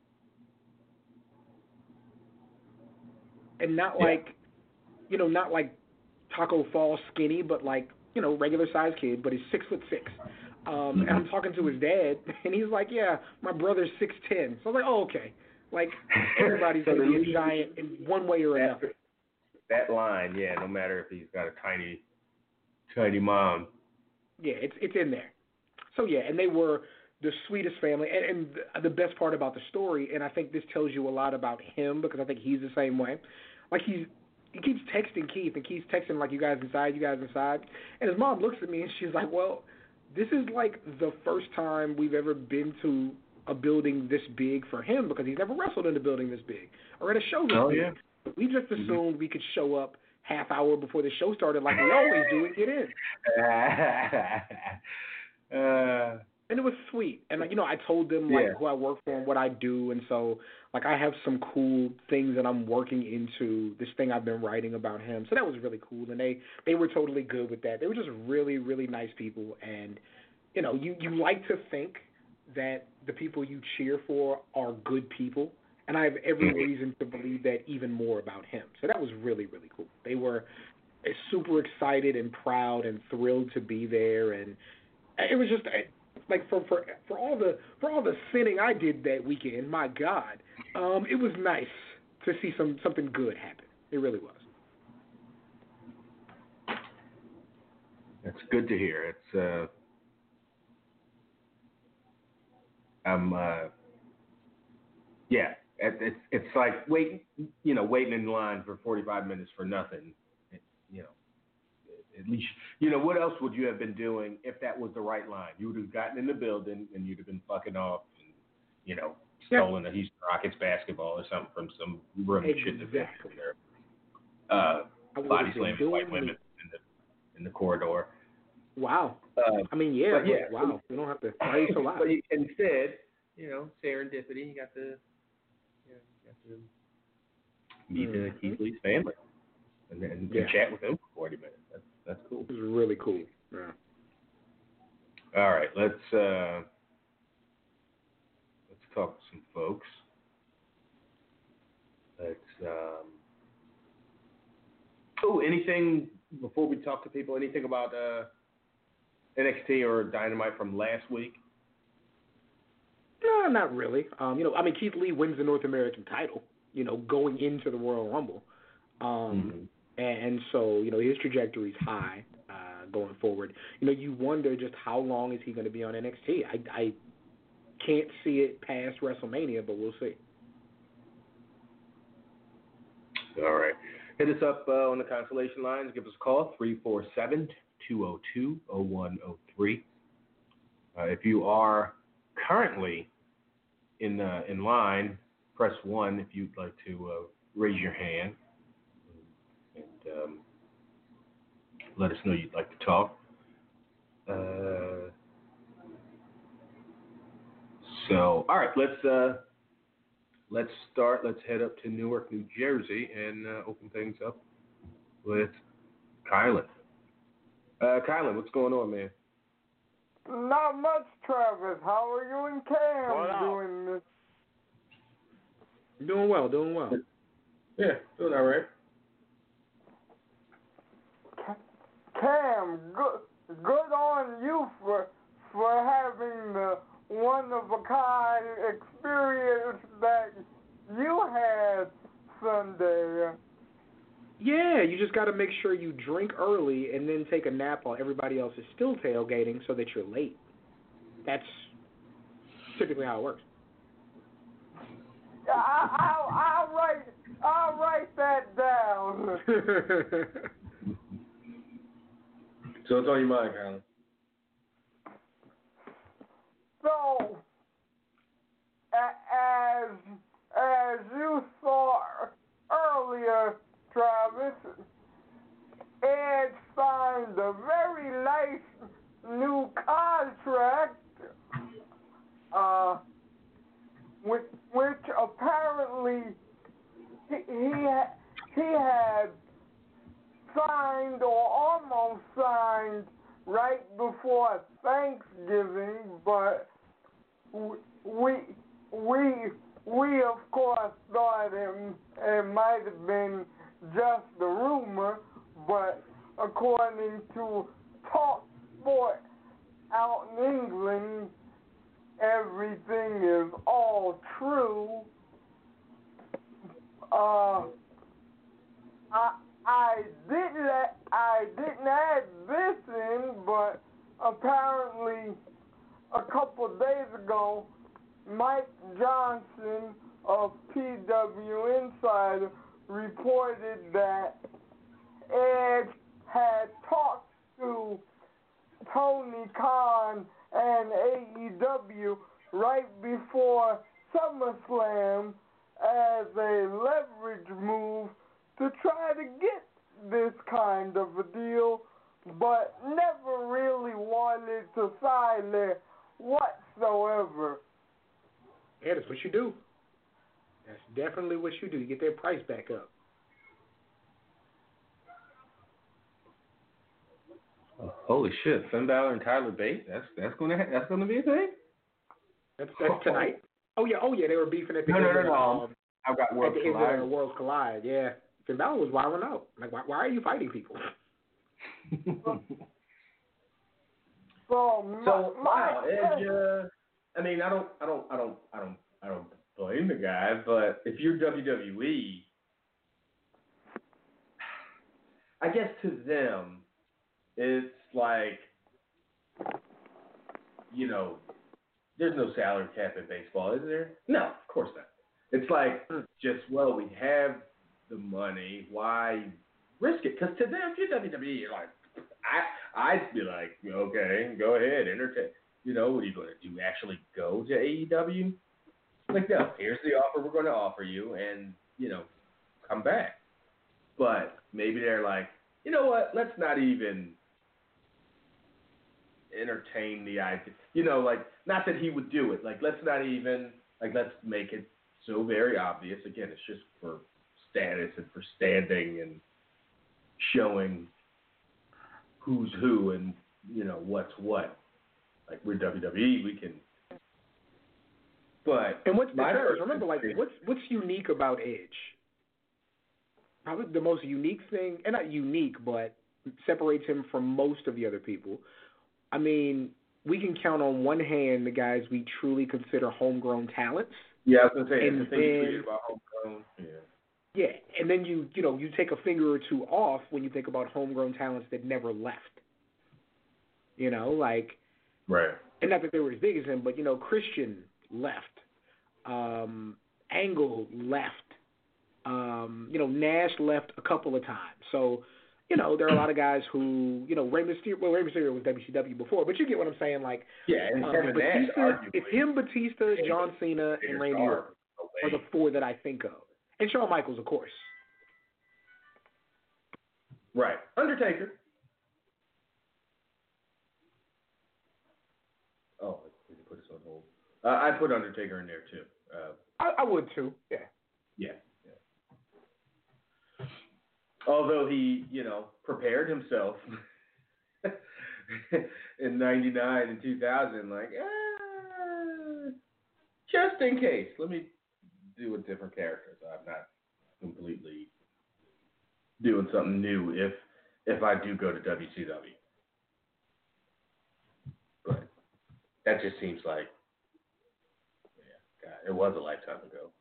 and not Yeah. like, you know, not like Taco Fall skinny, but like, you know, regular sized kid, but he's six foot six. Um, Mm-hmm. and I'm talking to his dad, and he's like, "Yeah, my brother's six ten." So I was like, "Oh, okay." Like everybody's So gonna be the- a giant in one way or that, another. that line, yeah, no matter if he's got a tiny, tiny mom. Yeah, it's it's in there. So yeah, and they were the sweetest family, and, and the best part about the story, and I think this tells you a lot about him because I think he's the same way. Like he's he keeps texting Keith, and Keith's texting like, "You guys inside, you guys inside," and his mom looks at me and she's like, "Well, this is like the first time we've ever been to a building this big for him because he's never wrestled in a building this big or at a show this Oh, big. yeah. We just assumed Mm-hmm. we could show up half hour before the show started like we always do and get in." uh, And it was sweet. And, you know, I told them, like, Yeah. who I work for and what I do. And so, like, I have some cool things that I'm working into, this thing I've been writing about him. So that was really cool. And they, they were totally good with that. They were just really, really nice people. And, you know, you, you like to think that the people you cheer for are good people. And I have every reason to believe that even more about him. So that was really, really cool. They were super excited and proud and thrilled to be there. And it was just like for for for all the for all the sinning I did that weekend, my God, um, it was nice to see some something good happen. It really was. That's good to hear. It's uh, I'm uh, yeah. It, it's it's like waiting, you know, waiting in line for forty-five minutes for nothing. It, you know, at least you know what else would you have been doing if that was the right line? You would have gotten in the building and you'd have been fucking off, and you know, stolen a Houston Rockets basketball or something from some room you shouldn't have been in there. Uh, I would body have been slamming doing white women me. in the in the corridor. Wow. Uh, I mean, yeah, but yeah, but wow. We don't have to. Why are you so loud? But you, instead, you know, serendipity. You got to, you know, you got to meet Mm-hmm. uh, Keith Lee's family and and, Yeah. and chat with him for forty minutes. That's that's cool. It was really cool. Yeah. All right, let's uh, let's talk to some folks. Let's. Um, oh, anything before we talk to people? Anything about uh, N X T or Dynamite from last week? No, not really. Um, you know, I mean, Keith Lee wins the North American title, you know, going into the Royal Rumble. Um, Mm-hmm. and, and so, you know, his trajectory is high uh, going forward. You know, you wonder just how long is he going to be on N X T? I, I can't see it past WrestleMania, but we'll see. All right. Hit us up uh, on the consolation lines. Give us a call, three four seven, two oh two, oh one oh three. Uh, if you are currently in uh, in line, press one if you'd like to uh, raise your hand and um, let us know you'd like to talk. Uh, so, all right, let's uh, let's start. Let's head up to Newark, New Jersey, and uh, open things up with Kylan. Uh, Kylan, what's going on, man? Not much, Travis. How are you and Cam What up? doing this? Doing well, doing well. Yeah, doing all right. Cam, good, good on you for for having the one of a kind experience that you had Sunday. Yeah, you just got to make sure you drink early and then take a nap while everybody else is still tailgating so that you're late. That's typically how it works. I, I'll, I'll write I'll write that down. So what's on your mind, Kylan? So, a- as as you saw earlier, Travis, Ed signed a very nice new contract, uh, which, which apparently he he, ha- he had before Thanksgiving, but we we we, we of course thought it, it might have been just a rumor, but according to Talk Sport out in England, everything is all true. Uh, I I didn't let, I didn't add this in, but apparently a couple of days ago, Mike Johnson of P W Insider reported that Edge had talked to Tony Khan and A E W right before SummerSlam as a leverage move to try to get this kind of a deal, but never really wanted to sign there whatsoever. Yeah, that's what you do. That's definitely what you do. You get their price back up. Oh, holy shit! Finn Balor and Tyler Bate. That's that's gonna ha- that's gonna be a thing. That's that's tonight. Oh yeah, oh yeah, they were beefing at the No, end no, no, of, no. um, I've got at Worlds the end Collide. of the Worlds Collide. Yeah, Finn Balor was wilding out. Like, why, why are you fighting people? So, my, So my, wow, Edge. Uh, I mean, I don't, I don't, I don't, I don't, I don't blame the guy, but if you're W W E, I guess to them, it's like, you know, there's no salary cap in baseball, is there? No, of course not. It's like just, well, we have the money, why risk it? Because to them, if you're W W E, you're like, I, I'd be like, okay, go ahead, entertain. You know, what are you going to do? Actually go to A E W? Like, no, here's the offer we're going to offer you, and, you know, come back. But maybe they're like, you know what, let's not even entertain the idea. You know, like, not that he would do it. Like, let's not even, like, let's make it so very obvious. Again, it's just for status and for standing and showing who's who and, you know, what's what. Like, we're W W E, we can. But and what's my because first remember, like, what's what's unique about Edge? Probably the most unique thing, and not unique, but separates him from most of the other people. I mean, we can count on one hand the guys we truly consider homegrown talents. Yeah, I was gonna say and the thing you then, tweeted about homegrown. Yeah. Yeah, and then you you know you take a finger or two off when you think about homegrown talents that never left. You know, like Right. and not that they were as big as him, but you know, Christian left, um, Angle left, um, you know, Nash left a couple of times. So, you know, there are a lot of guys who, you know, Rey Mysterio. Well, Rey Mysterio was W C W before, but you get what I'm saying. Like, Yeah, and um, Kevin Nash, Batista, arguably. it's him, Batista, John Cena, and Randy Orton are the four that I think of, and Shawn Michaels, of course. Right. Undertaker. Oh, did you put this on hold? Uh, I put Undertaker in there too. Uh, I, I would too. Yeah. yeah, yeah. Although he, you know, prepared himself in ninety-nine and two thousand, like, eh, just in case. Let me do a different character. So I'm not completely doing something new if if I do go to W C W. But that just seems like, yeah, God, it was a lifetime ago.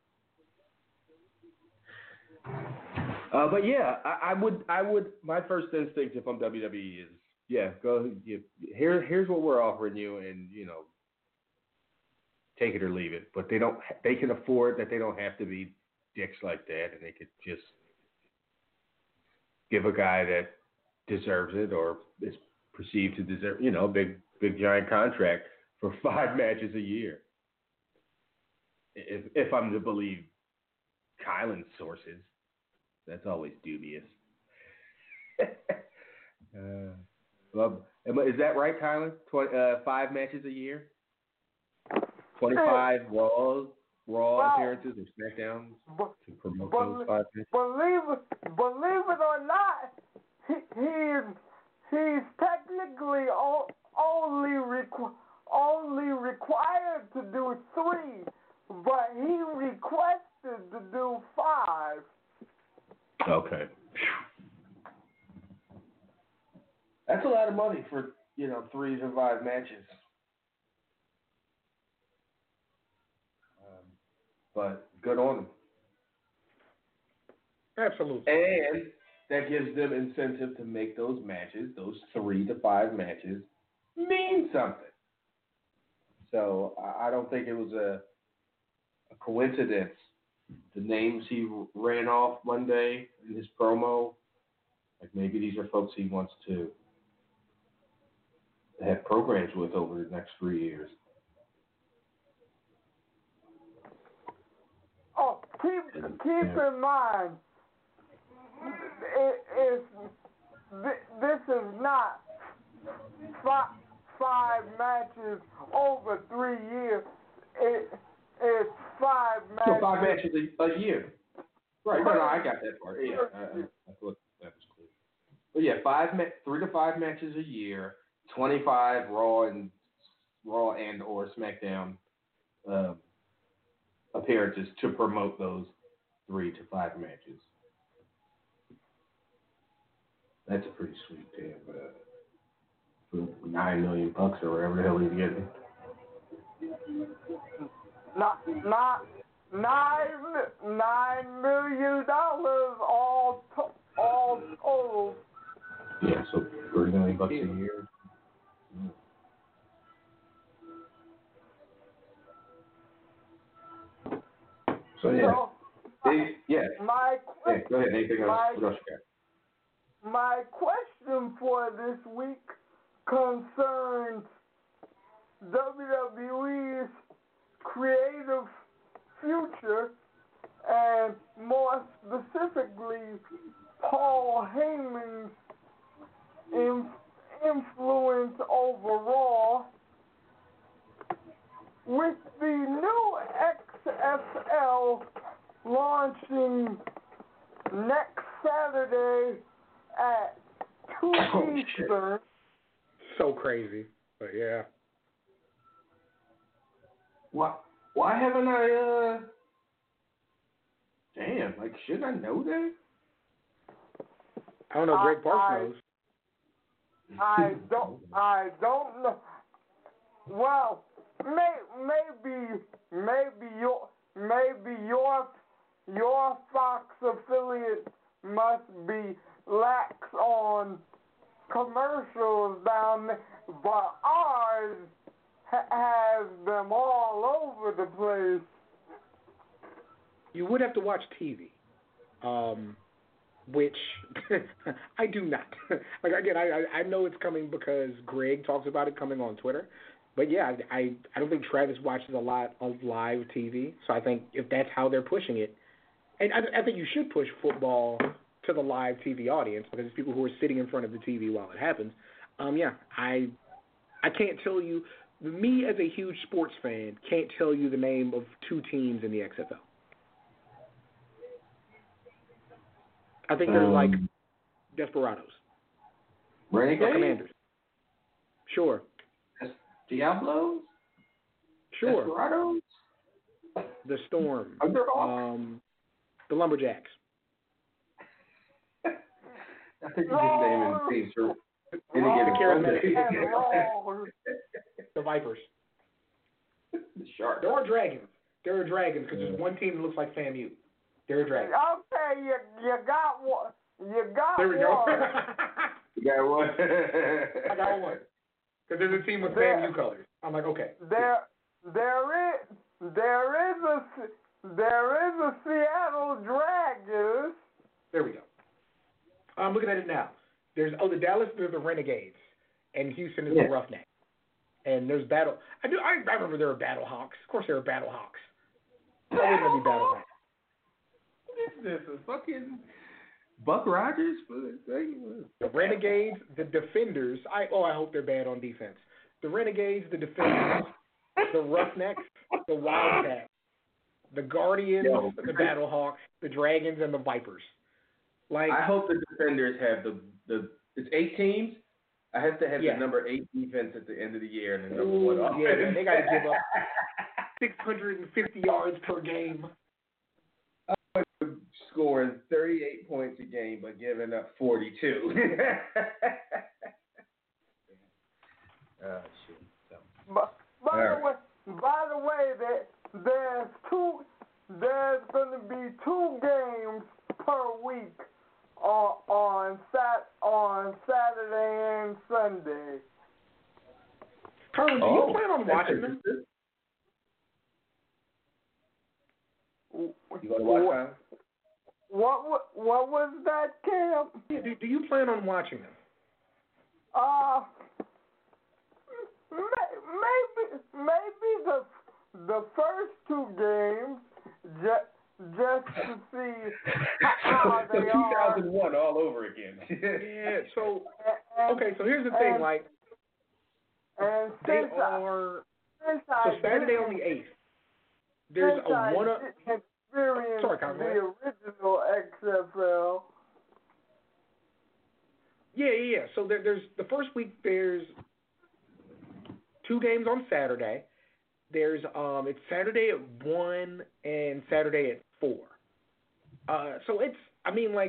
Uh, but yeah, I, I would, I would. My first instinct, if I'm W W E, is yeah, go. You, here, here's what we're offering you, and you know, take it or leave it. But they don't. They can afford that. They don't have to be dicks like that, and they could just give a guy that deserves it or is perceived to deserve, you know, a big, big giant contract for five matches a year. If, if I'm to believe Kylan's sources, that's always dubious. uh, well, is that right, Kylan? Twenty, uh, five matches a year? twenty-five Raws, Raw well, appearances or SmackDowns but, to promote but, those five matches? Believe it, believe it or not, he, he's he's technically o- only requ- only required to do three, but he requested to do five. Okay. That's a lot of money for, you know, three to five matches. Um, but good on them. Absolutely. And that gives them incentive to make those matches, those three to five matches, mean something. So I don't think it was a, a coincidence. The names he ran off Monday in his promo, like maybe these are folks he wants to have programs with over the next three years. Oh, keep keep in mind, it is this is not five, five matches over three years. It is five matches. So five matches a, a year. Right. No, no, I got that part. Yeah, I, I, I thought that was clear. But yeah, five ma- three to five matches a year, twenty-five Raw and Raw and or SmackDown uh, appearances to promote those three to five matches. That's a pretty sweet damn. Uh, for nine million bucks or whatever the hell he's getting. Not not nine nine million dollars all to, all total. Yeah, so thirty million bucks a year. Mm. So yeah, So, they, yeah. My yeah. Go ahead. Anything else? my, What else you got? My question for this week concerns W W E's creative future, and more specifically, Paul Heyman's in, influence overall. With the new X F L launching next Saturday at two Oh, Eastern. So crazy, but yeah. Why? Why haven't I? Uh... Damn! Like, should I know that? I don't know. Greg I- Parks I- knows. I don't. I don't know. Well, may, maybe, maybe your, maybe your, your Fox affiliate must be lax on commercials down there, but ours ha- has them all over the place. You would have to watch T V, um, which I do not. Like again, I I know it's coming because Greg talks about it coming on Twitter, but yeah, I I don't think Travis watches a lot of live T V. So I think if that's how they're pushing it, and I, I think you should push football to the live T V audience because it's people who are sitting in front of the T V while it happens. Um, yeah, I I can't tell you. Me as a huge sports fan can't tell you the name of two teams in the X F L. I think there's Um, like Desperados. Renegade? Or Commanders. Sure. Diablos? Sure. Desperados? The Storm. Underdogs? Um, the Lumberjacks. I think you just named it teams for any Wrong. given Charismatic. Sunday. Wrong. The Vipers. The Sharks. There are dragons. There are dragons because there's one team that looks like FAMU. There are dragons. Okay, you you got one. You got There we go. one. You got one. I got one. Because there's a team with There- FAMU colors. I'm like, okay. There, there is, there is a, there is a Seattle Dragons. There we go. I'm looking at it now. There's oh the Dallas. There's the Renegades, and Houston is Yeah. the Roughnecks. And there's battle. I do. I, I remember there were Battle Hawks. Of course, there were Battle Hawks. Why wouldn't there be Battle Hawks? What is this? A fucking Buck Rogers? The Renegades, the Defenders. I oh, I hope they're bad on defense. The Renegades, the Defenders, the Roughnecks, the Wildcats, the Guardians, Yo. the Battle Hawks, the Dragons, and the Vipers. Like I hope the Defenders have the the. It's eight teams. I have to have Yeah. the number eight defense at the end of the year and the number Ooh, one offense. yeah, man, they got to give up six hundred fifty yards per game. Scoring thirty-eight points a game, but giving up forty-two. Oh shit! So. But by All the right. way, by the way, there, there's two. There's going to be two games per week on on sat on Saturday and Sunday. Carlin, do Oh, you plan on watching them? You going to watch what, them? what wa- what was that, Cam? Yeah, do, do you plan on watching them? Uh, may- maybe maybe the the first two games just just to see how So they two are. thousand one all over again. Yeah. So And, okay. So here's the thing. and- Like and they since I, are. since So I Saturday didn't- on the eighth. There's since I a one. didn't experience Sorry, Conrad. the original X F L. Yeah, yeah, yeah. So there, there's the first week. There's two games on Saturday. There's um, it's Saturday at one and Saturday at four. Uh, so it's, I mean, like,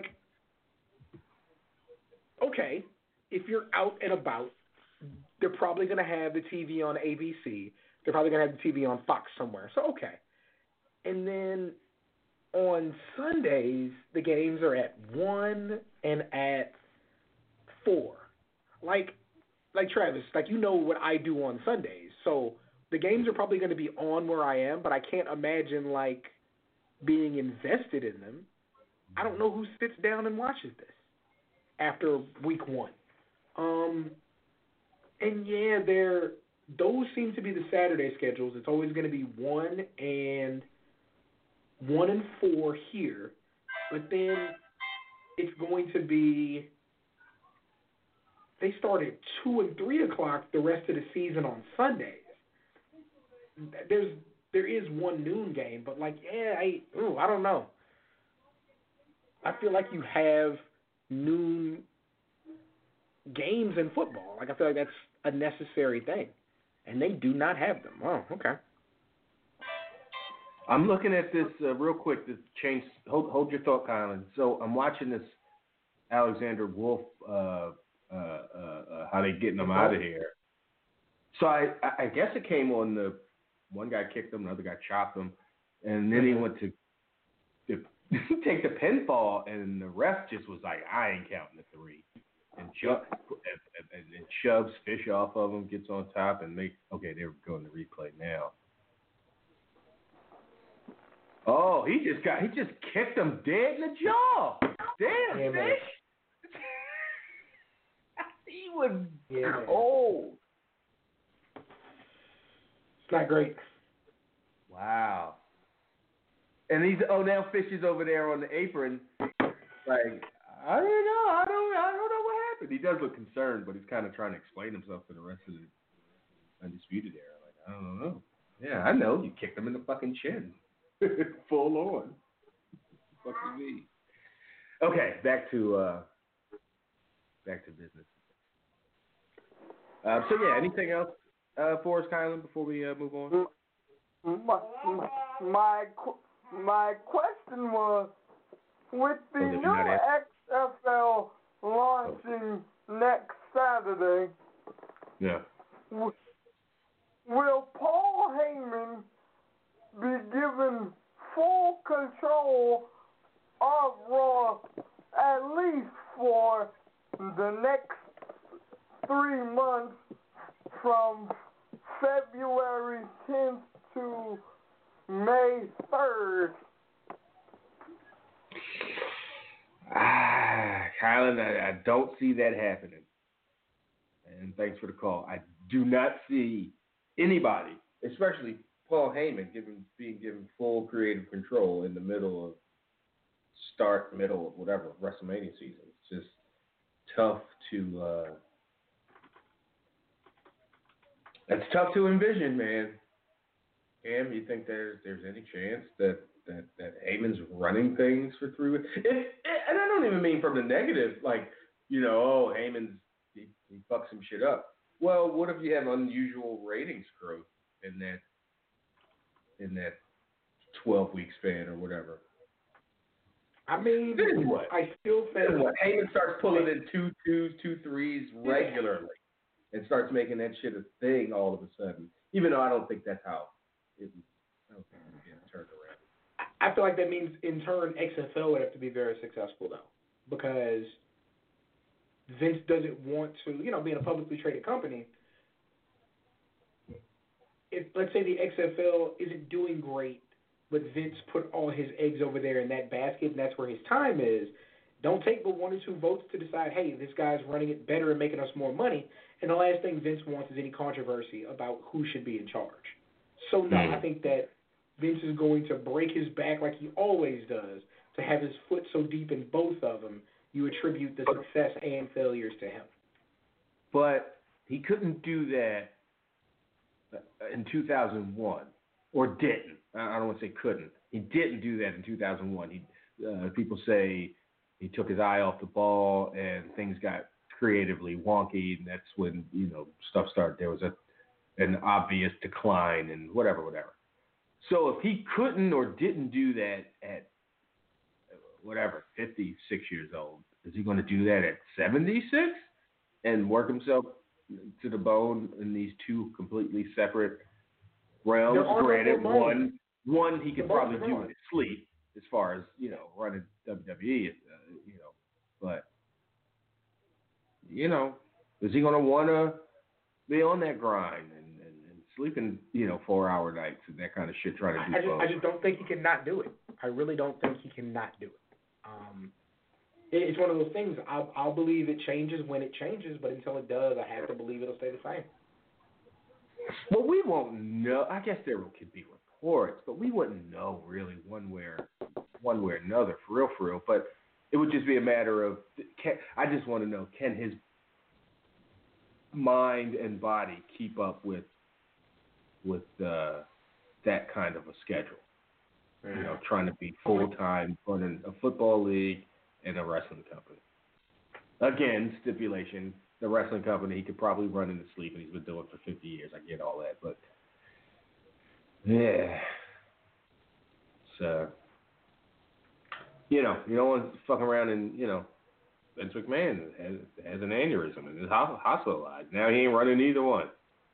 okay, if you're out and about, they're probably gonna have the T V on A B C. They're probably gonna have the T V on Fox somewhere. So okay, and then on Sundays the games are at one and at four. Like, like Travis, like you know what I do on Sundays. So the games are probably going to be on where I am, but I can't imagine like being invested in them. I don't know who sits down and watches this after week one. Um, and yeah, they're those seem to be the Saturday schedules. It's always going to be one and one and four here, but then it's going to be. They start at two and three o'clock the rest of the season on Sundays. There's there is one noon game, but like yeah, I ooh, I don't know. I feel like you have noon games in football. Like I feel like that's a necessary thing, and they do not have them. Oh, okay. I'm looking at this uh, real quick. This change. Hold, hold your thought, Colin. So I'm watching this Alexander Wolf. Uh, uh, uh, uh, how they getting them out of here? So I, I guess it came on the one guy kicked him, another guy chopped him, and then he went to, to take the pinfall, and the ref just was like, I ain't counting the three, and, ju- and, and, and shoves Fish off of him, gets on top, and make okay. They're going to replay now. Oh, he just got he just kicked him dead in the jaw. Damn, Yeah, man. Fish. He was Yeah. cold. It's not great. Wow. And he's oh now Fish is over there on the apron, like I don't know, I don't, I don't know what happened. He does look concerned, but he's kind of trying to explain himself to the rest of the Undisputed era. Like I don't know. Yeah, I know you kicked him in the fucking chin, full on. Fuck you mean? Okay, back to uh, back to business. Uh, so yeah, anything else uh, for us, Kylan, before we uh, move on? My, my, my, qu- my question was, with the Oh, did you new not answer? X F L launching next Saturday, Yeah. w- will Paul Heyman be given full control of Raw at least for the next three months from February tenth to May third? Ah, Kylan, I, I don't see that happening. And thanks for the call. I do not see anybody. Especially Paul Heyman given, being given full creative control in the middle of start, middle, whatever, WrestleMania season. It's just tough to uh, it's tough to envision, man. Cam, you think there's there's any chance that, that, that Heyman's running things for three weeks? If, and I don't even mean from the negative, like, you know, oh, Heyman's he, he he fucks some shit up. Well, what if you have unusual ratings growth in that in that twelve week span or whatever? I mean, Then what? I still think Then what? Heyman starts pulling in two twos, two threes regularly, and starts making that shit a thing all of a sudden. Even though I don't think that's how it, I don't think it's getting turned around. I feel like that means in turn X F L would have to be very successful though, because Vince doesn't want to, you know, being a publicly traded company. If let's say the X F L isn't doing great, but Vince put all his eggs over there in that basket, and that's where his time is. Don't take but one or two votes to decide, hey, this guy's running it better and making us more money. And the last thing Vince wants is any controversy about who should be in charge. So, no, I think that Vince is going to break his back like he always does to have his foot so deep in both of them, you attribute the success and failures to him. But he couldn't do that in two thousand one, or didn't. I don't want to say couldn't. He didn't do that in two thousand one. He, uh, people say he took his eye off the ball and things got creatively wonky, and that's when, you know, stuff started. There was a an obvious decline and whatever, whatever. So if he couldn't or didn't do that at whatever, fifty-six years old, is he going to do that at seventy-six and work himself to the bone in these two completely separate realms? Granted, no one one he could probably do gone. in his sleep, as far as, you know, running W W E, uh, you know, but you know, is he going to want to be on that grind and, and, and sleeping, you know, four hour nights and that kind of shit, trying to do I just, both? I just don't think he can not do it. I really don't think he can not do it. Um, it it's one of those things. I'll, I'll believe it changes when it changes, but until it does, I have to believe it'll stay the same. Well, we won't know. I guess there could be reports, but we wouldn't know really one way or one way or another, for real, for real. But it would just be a matter of, can, I just want to know, can his mind and body keep up with with uh, that kind of a schedule? You know, trying to be full time running a football league and a wrestling company. Again, stipulation: the wrestling company he could probably run in his sleep, and he's been doing it for fifty years. I get all that, but yeah, so you know, you don't want to fuck around and, you know, Vince McMahon has, has an aneurysm and is hospitalized. Now he ain't running either one.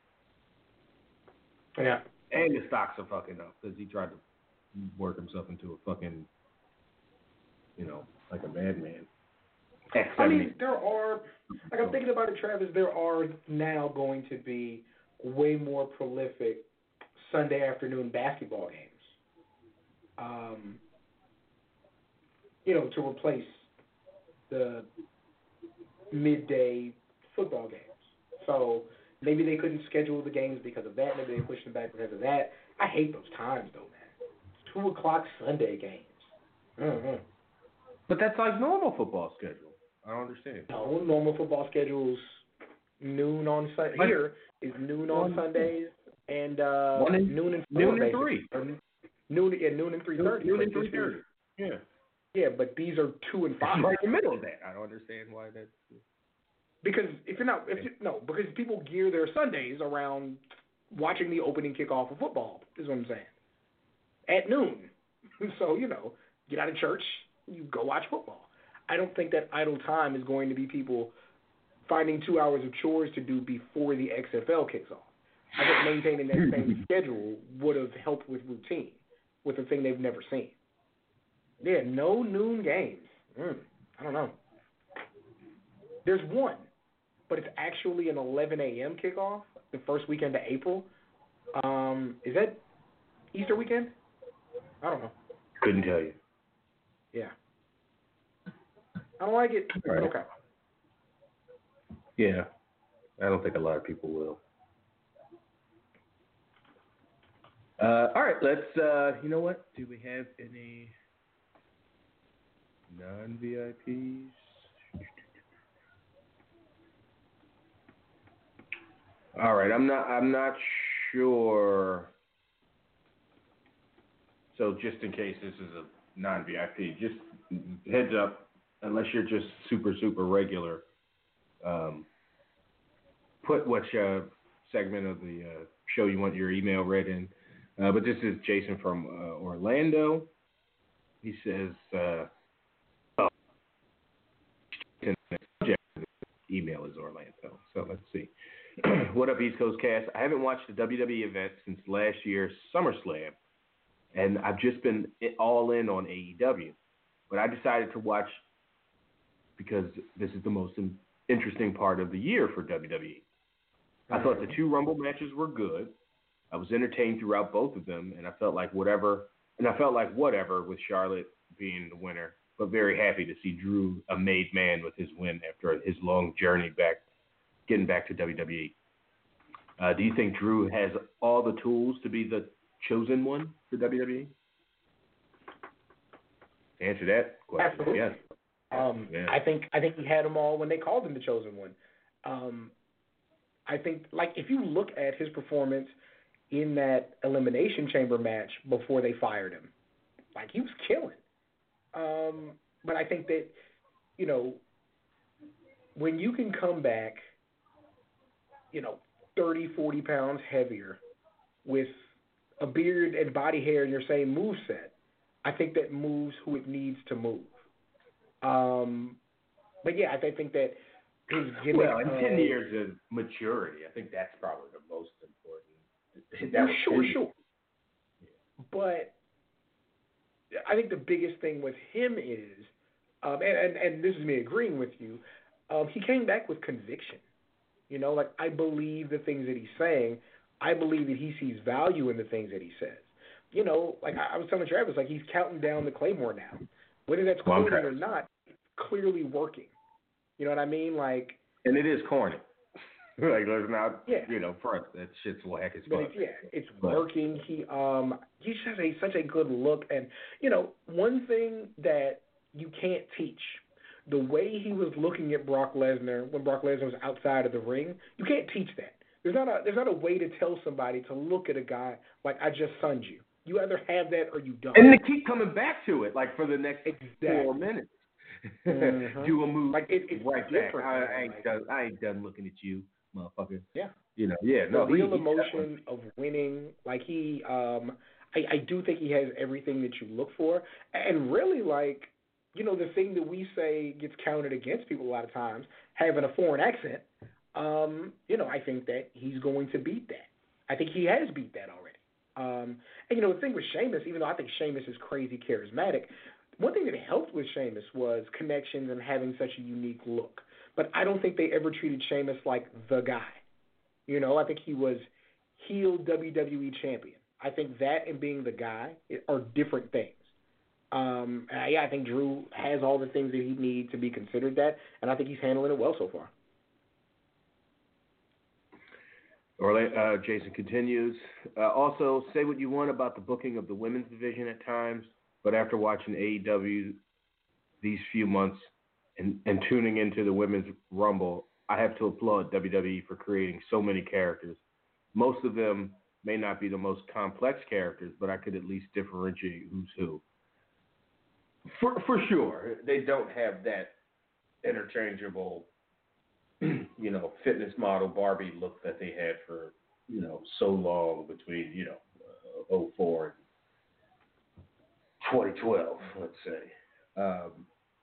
Yeah. And the stocks are fucking up because he tried to work himself into a fucking, you know, like a madman. I mean, there are, like I'm thinking about it, Travis, there are now going to be way more prolific Sunday afternoon basketball games. Um, you know, to replace the midday football games. So maybe they couldn't schedule the games because of that. Maybe they pushed them back because of that. I hate those times, though, man. Two o'clock Sunday games. Mm-hmm. But that's like normal football schedule. I don't understand. No, normal football schedules noon on Sunday. Here is noon on Sundays and uh, One and, noon and four, noon and three. Or noon, yeah, noon and three thirty. Noon and three thirty. Yeah. Yeah, but these are two and five. Right in the middle of that. I don't understand why that's. Because if you're not, if you, no, because people gear their Sundays around watching the opening kickoff of football. Is what I'm saying. At noon, so you know, get out of church, you go watch football. I don't think that idle time is going to be people finding two hours of chores to do before the X F L kicks off. I think maintaining that same schedule would have helped with routine, with a thing they've never seen. Yeah, no noon games. Mm, I don't know. There's one, but it's actually an eleven a.m. kickoff, the first weekend of April. Um, is that Easter weekend? I don't know. Couldn't tell you. Yeah. I don't like it. All right. Okay. Yeah. I don't think a lot of people will. Uh, all right, let's, uh, you know what? Do we have any non-V I Ps? All right, I'm not, I'm not sure. So just in case this is a non-V I P, just heads up, unless you're just super, super regular, um, put which uh, segment of the uh, show you want your email read in. Uh, but this is Jason from uh, Orlando. He says, uh, oh, email is Orlando. So let's see. What up, East Coast Cast? I haven't watched a W W E event since last year's SummerSlam, and I've just been all in on A E W. But I decided to watch because this is the most interesting part of the year for W W E. I thought the two Rumble matches were good. I was entertained throughout both of them, and I felt like whatever, and I felt like whatever with Charlotte being the winner, but very happy to see Drew a made man with his win after his long journey back, getting back to W W E. Uh, do you think Drew has all the tools to be the chosen one for W W E? To answer that question, Absolutely. yes. Um, yeah. I think I think he had them all when they called him the chosen one. Um, I think, like, if you look at his performance in that Elimination Chamber match before they fired him, like, he was killing. Um, but I think that, you know, when you can come back, you know, thirty, forty pounds heavier with a beard and body hair in your same moveset, I think that moves who it needs to move. Um, but, yeah, I think that his gimmick. Well, in uh, ten years of maturity, I think that's probably the most important. That was sure, ten. sure. But I think the biggest thing with him is, um, and, and, and this is me agreeing with you, um, he came back with conviction. You know, like, I believe the things that he's saying. I believe that he sees value in the things that he says. You know, like I, I was telling Travis, like, he's counting down the Claymore now. Whether that's Well, corny or not, it's clearly working. You know what I mean? Like, and it is corny. Like, let's not, yeah. you know, front. That shit's whack as But fuck. it's, yeah, it's But working. He um he just has a, such a good look, and you know, one thing that you can't teach, the way he was looking at Brock Lesnar when Brock Lesnar was outside of the ring, you can't teach that. There's not a there's not a way to tell somebody to look at a guy like, I just sunned you. You either have that or you don't. And they keep coming back to it, like, for the next exactly. four minutes. Mm-hmm. Do a move like it, it's right back. different. I, now, I ain't like, done. I ain't done looking at you, motherfucker. Yeah. You know. Yeah. The No. real he, emotion of winning, like he, um, I, I do think he has everything that you look for, and really, like, you know, the thing that we say gets counted against people a lot of times, having a foreign accent. Um, you know, I think that he's going to beat that. I think he has beat that already. Um, and, you know, the thing with Sheamus, even though I think Sheamus is crazy charismatic, one thing that helped with Sheamus was connections and having such a unique look. But I don't think they ever treated Sheamus like the guy. You know, I think he was heel W W E champion. I think that and being the guy are different things. Um, and yeah, I think Drew has all the things that he needs to be considered that, and I think he's handling it well so far. Orlando, uh, Jason continues. Uh, also, say what you want about the booking of the women's division at times, but after watching A E W these few months and, and tuning into the women's Rumble, I have to applaud W W E for creating so many characters. Most of them may not be the most complex characters, but I could at least differentiate who's who. For for sure, they don't have that interchangeable, you know, fitness model Barbie look that they had for, you know, so long between, you know, uh, oh four and twenty twelve, let's say. Um,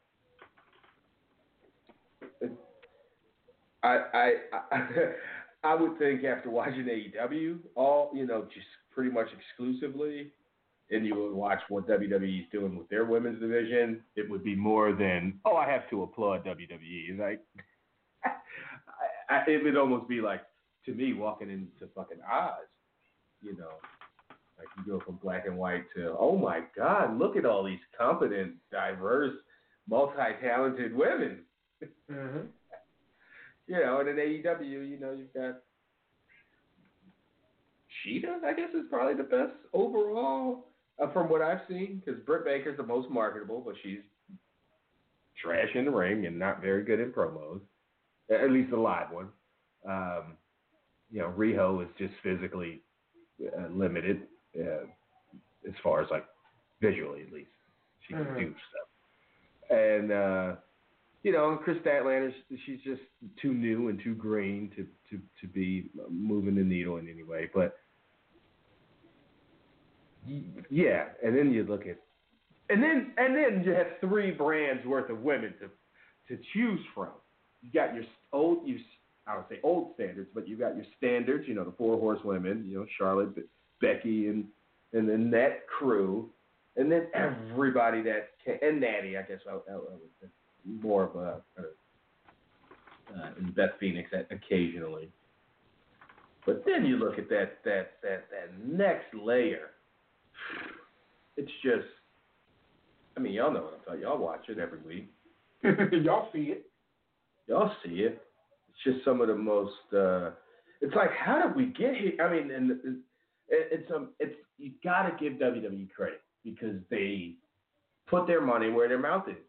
it, I, I I I would think after watching A E W, all, you know, just pretty much exclusively, and you would watch what W W E is doing with their women's division, it would be more than, oh, I have to applaud W W E. It's like, I, I, it would almost be like, to me, walking into fucking Oz, you know, like you go from black and white to, oh my God, look at all these competent, diverse, multi-talented women. Mm-hmm. You know, and in A E W, you know, you've got Sheeta, I guess, is probably the best overall uh, from what I've seen, because Britt Baker's the most marketable, but she's trash in the ring and not very good in promos, at least a live one. Um, you know, Riho is just physically uh, limited uh, as far as, like, visually at least. She can Mm-hmm. do stuff. And, uh, you know, Chris Statlander, she's just too new and too green to, to, to be moving the needle in any way. But, yeah, and then you look at, and then and then you have three brands worth of women to to choose from. You got your old, you I would say old standards, but you got your standards, you know, the four horsewomen, you know, Charlotte, Becky, and and then that crew, and then everybody that can, and Natty, I guess I, I, I would say more of a, uh, and Beth Phoenix occasionally. But then you look at that that that that next layer. It's just, I mean, y'all know what I'm talking. Y'all watch it every week. Y'all see it. Y'all see it. It's just some of the most. Uh, it's like, how did we get here? I mean, and it, it's um, it's you got to give W W E credit because they put their money where their mouth is.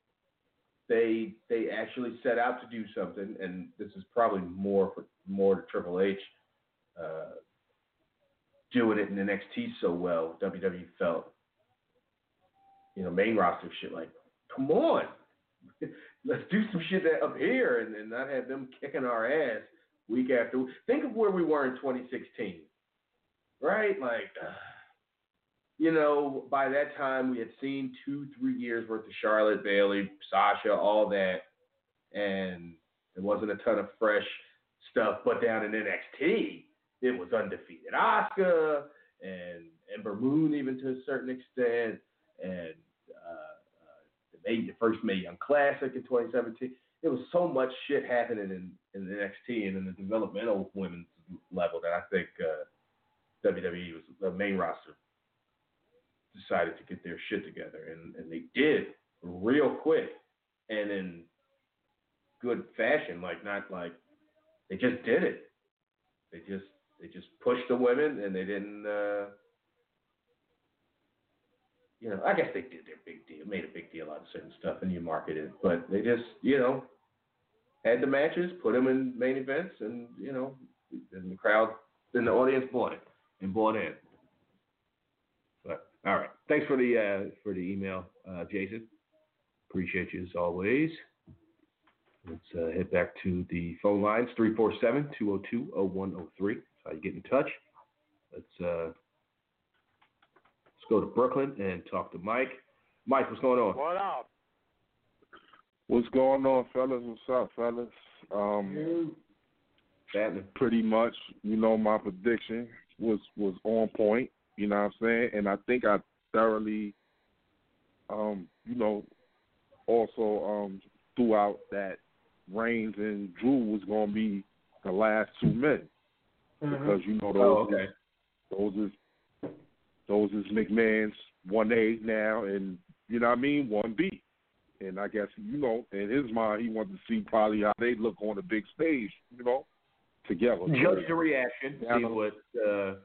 They they actually set out to do something, and this is probably more for more to Triple H. Uh, doing it in N X T so well, W W E felt, you know, main roster shit like, come on, let's do some shit that up here and, and not have them kicking our ass week after week. Think of where we were in twenty sixteen, right? Like, uh, you know, by that time we had seen two, three years worth of Charlotte, Bayley, Sasha, all that, and there wasn't a ton of fresh stuff, but down in N X T, it was undefeated Asuka and Ember Moon even to a certain extent, and uh, uh, the, May, the first Mae Young Classic in twenty seventeen. There was so much shit happening in, in the N X T and in the developmental women's level that I think uh, W W E was the main roster decided to get their shit together, and, and they did real quick and in good fashion, like not like they just did it. They just They just pushed the women, and they didn't, uh, you know, I guess they did their big deal, made a big deal out of certain stuff, and you marketed it. But they just, you know, had the matches, put them in main events, and, you know, and the crowd, then the audience bought it and bought in. But, all right. Thanks for the, uh, for the email, uh, Jason. Appreciate you as always. Let's uh, head back to the phone lines, three four seven, two oh two, oh one oh three. That's how you get in touch. Let's uh, let's go to Brooklyn and talk to Mike. Mike, what's going on? What up? What's going on, fellas? What's up, fellas? Um, Batman. Pretty much, you know, my prediction was, was on point, you know what I'm saying? And I think I thoroughly, um, you know, also um, threw out that Reigns and Drew was going to be the last two men mm-hmm. because you know those oh, okay. is, those is those is McMahon's one A now, and you know what I mean one B, and I guess you know in his mind he wanted to see probably how they look on the big stage, you know, together. Judge the reaction, yeah, see what uh,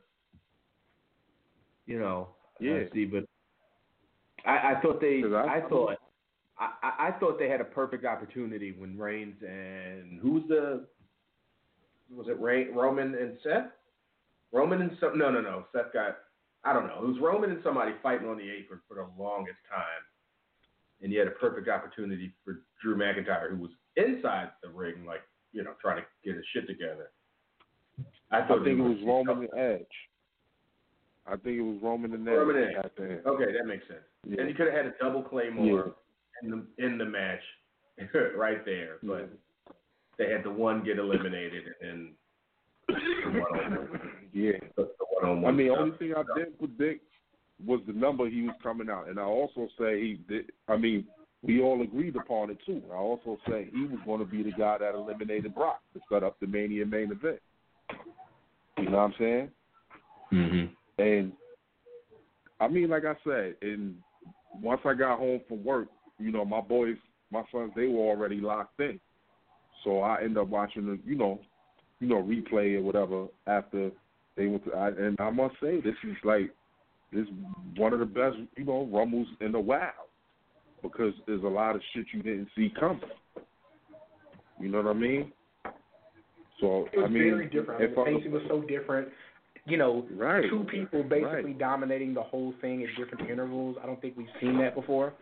you know. Yeah. Uh, see, but I, I thought they, I, I thought. I, I thought they had a perfect opportunity when Reigns and who was the was it Ray, Roman and Seth? Roman and some no no no Seth got I don't know it was Roman and somebody fighting on the apron for the longest time, and you had a perfect opportunity for Drew McIntyre, who was inside the ring, like you know trying to get his shit together. I, I think it was Roman and Edge. I think it was Roman and Edge. Roman and Edge. Okay, that makes sense. Yeah. And you could have had a double claymore. Yeah. In the, in the match, right there, but they had the one get eliminated and the one-on-one. Yeah. The, the one-on-one I mean, the stuff. only thing I didn't predict was the number he was coming out, and I also say he did. I mean, we all agreed upon it too. I also say he was going to be the guy that eliminated Brock to set up the Mania main event. You know what I'm saying? Mm-hmm. And I mean, like I said, and once I got home from work, you know, my boys, my sons, they were already locked in. So I ended up watching the, you know, you know, replay or whatever after they went to, I, and I must say, this is like, this is one of the best, you know, Rumbles in a while, because there's a lot of shit you didn't see coming. You know what I mean? So, it was I mean, very different. I mean, the pacing was so different. You know, right, two people basically right. dominating the whole thing at different intervals. I don't think we've seen that before.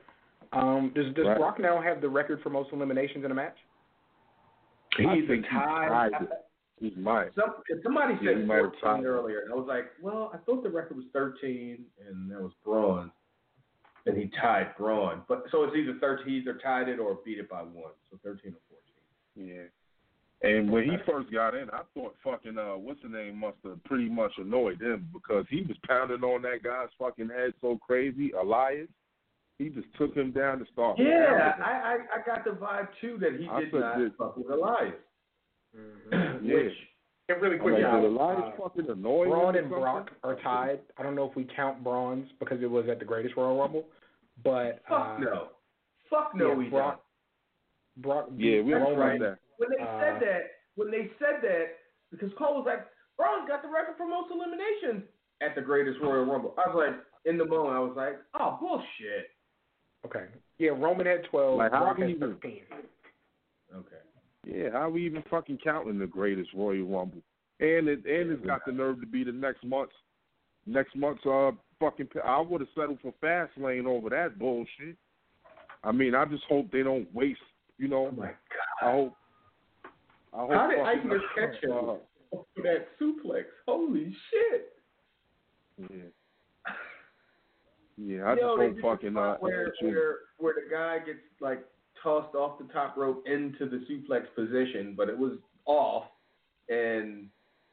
Um, does does Right. Brock now have the record for most eliminations in a match? He's I think a he tie. tied it. He might. Some, somebody Yeah, he said might have tied fourteen it. earlier, and I was like, well, I thought the record was thirteen, and that was Braun, and he tied Braun. But so it's either thirteen, he either tied it or beat it by one, so thirteen or fourteen. Yeah. And when he first got in, I thought fucking uh, what's the name must have pretty much annoyed him because he was pounding on that guy's fucking head so crazy. Elias, he just took him down to start. Yeah, pounding him. I, I I got the vibe too that he I did said not this- fuck with Elias. Yeah. Which And really I'm quick, like, now, did Elias uh, fucking annoy him Braun or and Brock something? are tied. I don't know if we count Braun's because it was at the Greatest Royal Rumble, but fuck uh, no, fuck no, yeah, we Brock, don't. Brock Yeah, beat we don't Roman. count that. When they Uh, said that, when they said that, because Cole was like, Braun's got the record for most eliminations at the Greatest Royal Rumble. I was like, in the moment, I was like, oh bullshit. Okay, yeah, Roman had twelve. Like, how Brock do had you even- thirteen. Okay. Yeah, how we even fucking counting the Greatest Royal Rumble? And it and it's got the nerve to be the next month's next month's uh fucking. I would have settled for Fastlane over that bullshit. I mean, I just hope they don't waste. You know, Oh my I God. hope. I hope How did fucking- Eichner catch him uh, for that suplex? Holy shit. Yeah. Yeah, I Yo, they just did hope the fucking spot uh, where, where where the guy gets like tossed off the top rope into the suplex position, but it was off, and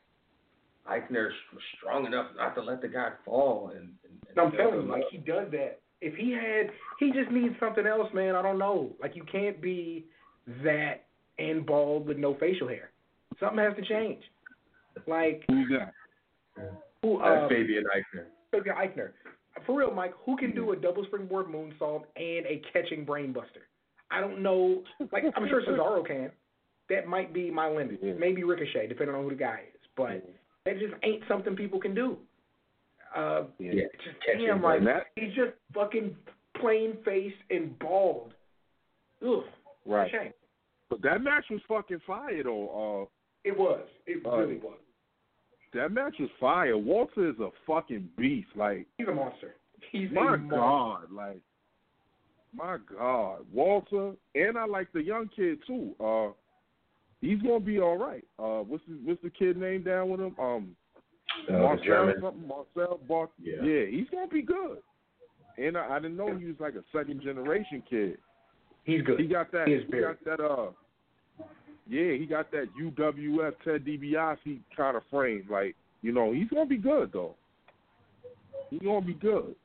Eichner was strong enough not to let the guy fall. And, and, and I'm held telling you, him like up. he does that. If he had, he just needs something else, man. I don't know. Like you can't be that and bald with no facial hair. Something has to change. Like who's that? who? That's Uh, Fabian Eichner. Fabian Eichner. For real, Mike, who can do a double springboard moonsault and a catching brainbuster? I don't know. Like I'm sure Cesaro can. That might be my limit. Yeah. Maybe Ricochet, depending on who the guy is. But that just ain't something people can do. Uh, Yeah. it's just Catching damn, like And that- he's just fucking plain face and bald. Ugh, Right. shame. But that match was fucking fire though. Uh, It was. It Uh, really was. that match was fire. Walter is a fucking beast. Like. He's a monster. He's My a monster. God, like, my God, Walter, and I like the young kid too. Uh, he's gonna be all right. Uh, what's the, what's the kid name down with him? Um, Uh, the Marcel German. something. Marcel Bar. Yeah. Yeah, he's gonna be good. And I, I didn't know he was like a second generation kid. He's good. He got that. He He, is very got that. Uh, yeah, he got that U W F Ted DiBiase kind of frame. Like, you know, he's gonna be good though. He's gonna be good.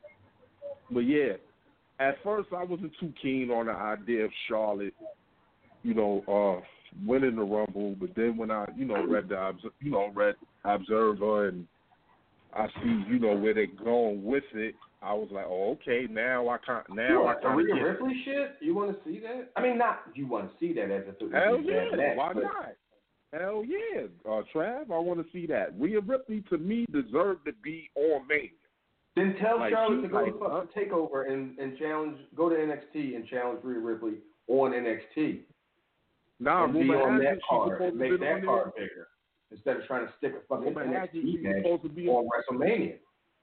But yeah, at first I wasn't too keen on the idea of Charlotte, you know, uh, winning the Rumble. But then when I, you know, read the, obs- you know, read Observer and I see, you know, where they're going with it, I was like, oh, okay, now I can't. Now What, I can't Rhea get it. Ripley shit? You want to see that? I mean, not you want to see that as if it was Hell a bad yeah, match, why but not? Hell yeah, uh, Trav, I want to see that. Rhea Ripley to me deserved to be on Mania. Then tell Like, Charlotte she- to go like, to fucking Takeover and, and challenge, go to N X T and challenge Rhea Ripley on N X T. Nah, and be rumor on has that it she's card supposed and to make be on that there. card bigger instead of trying to stick a fucking Rumor N has X it T she's match supposed to be on WrestleMania.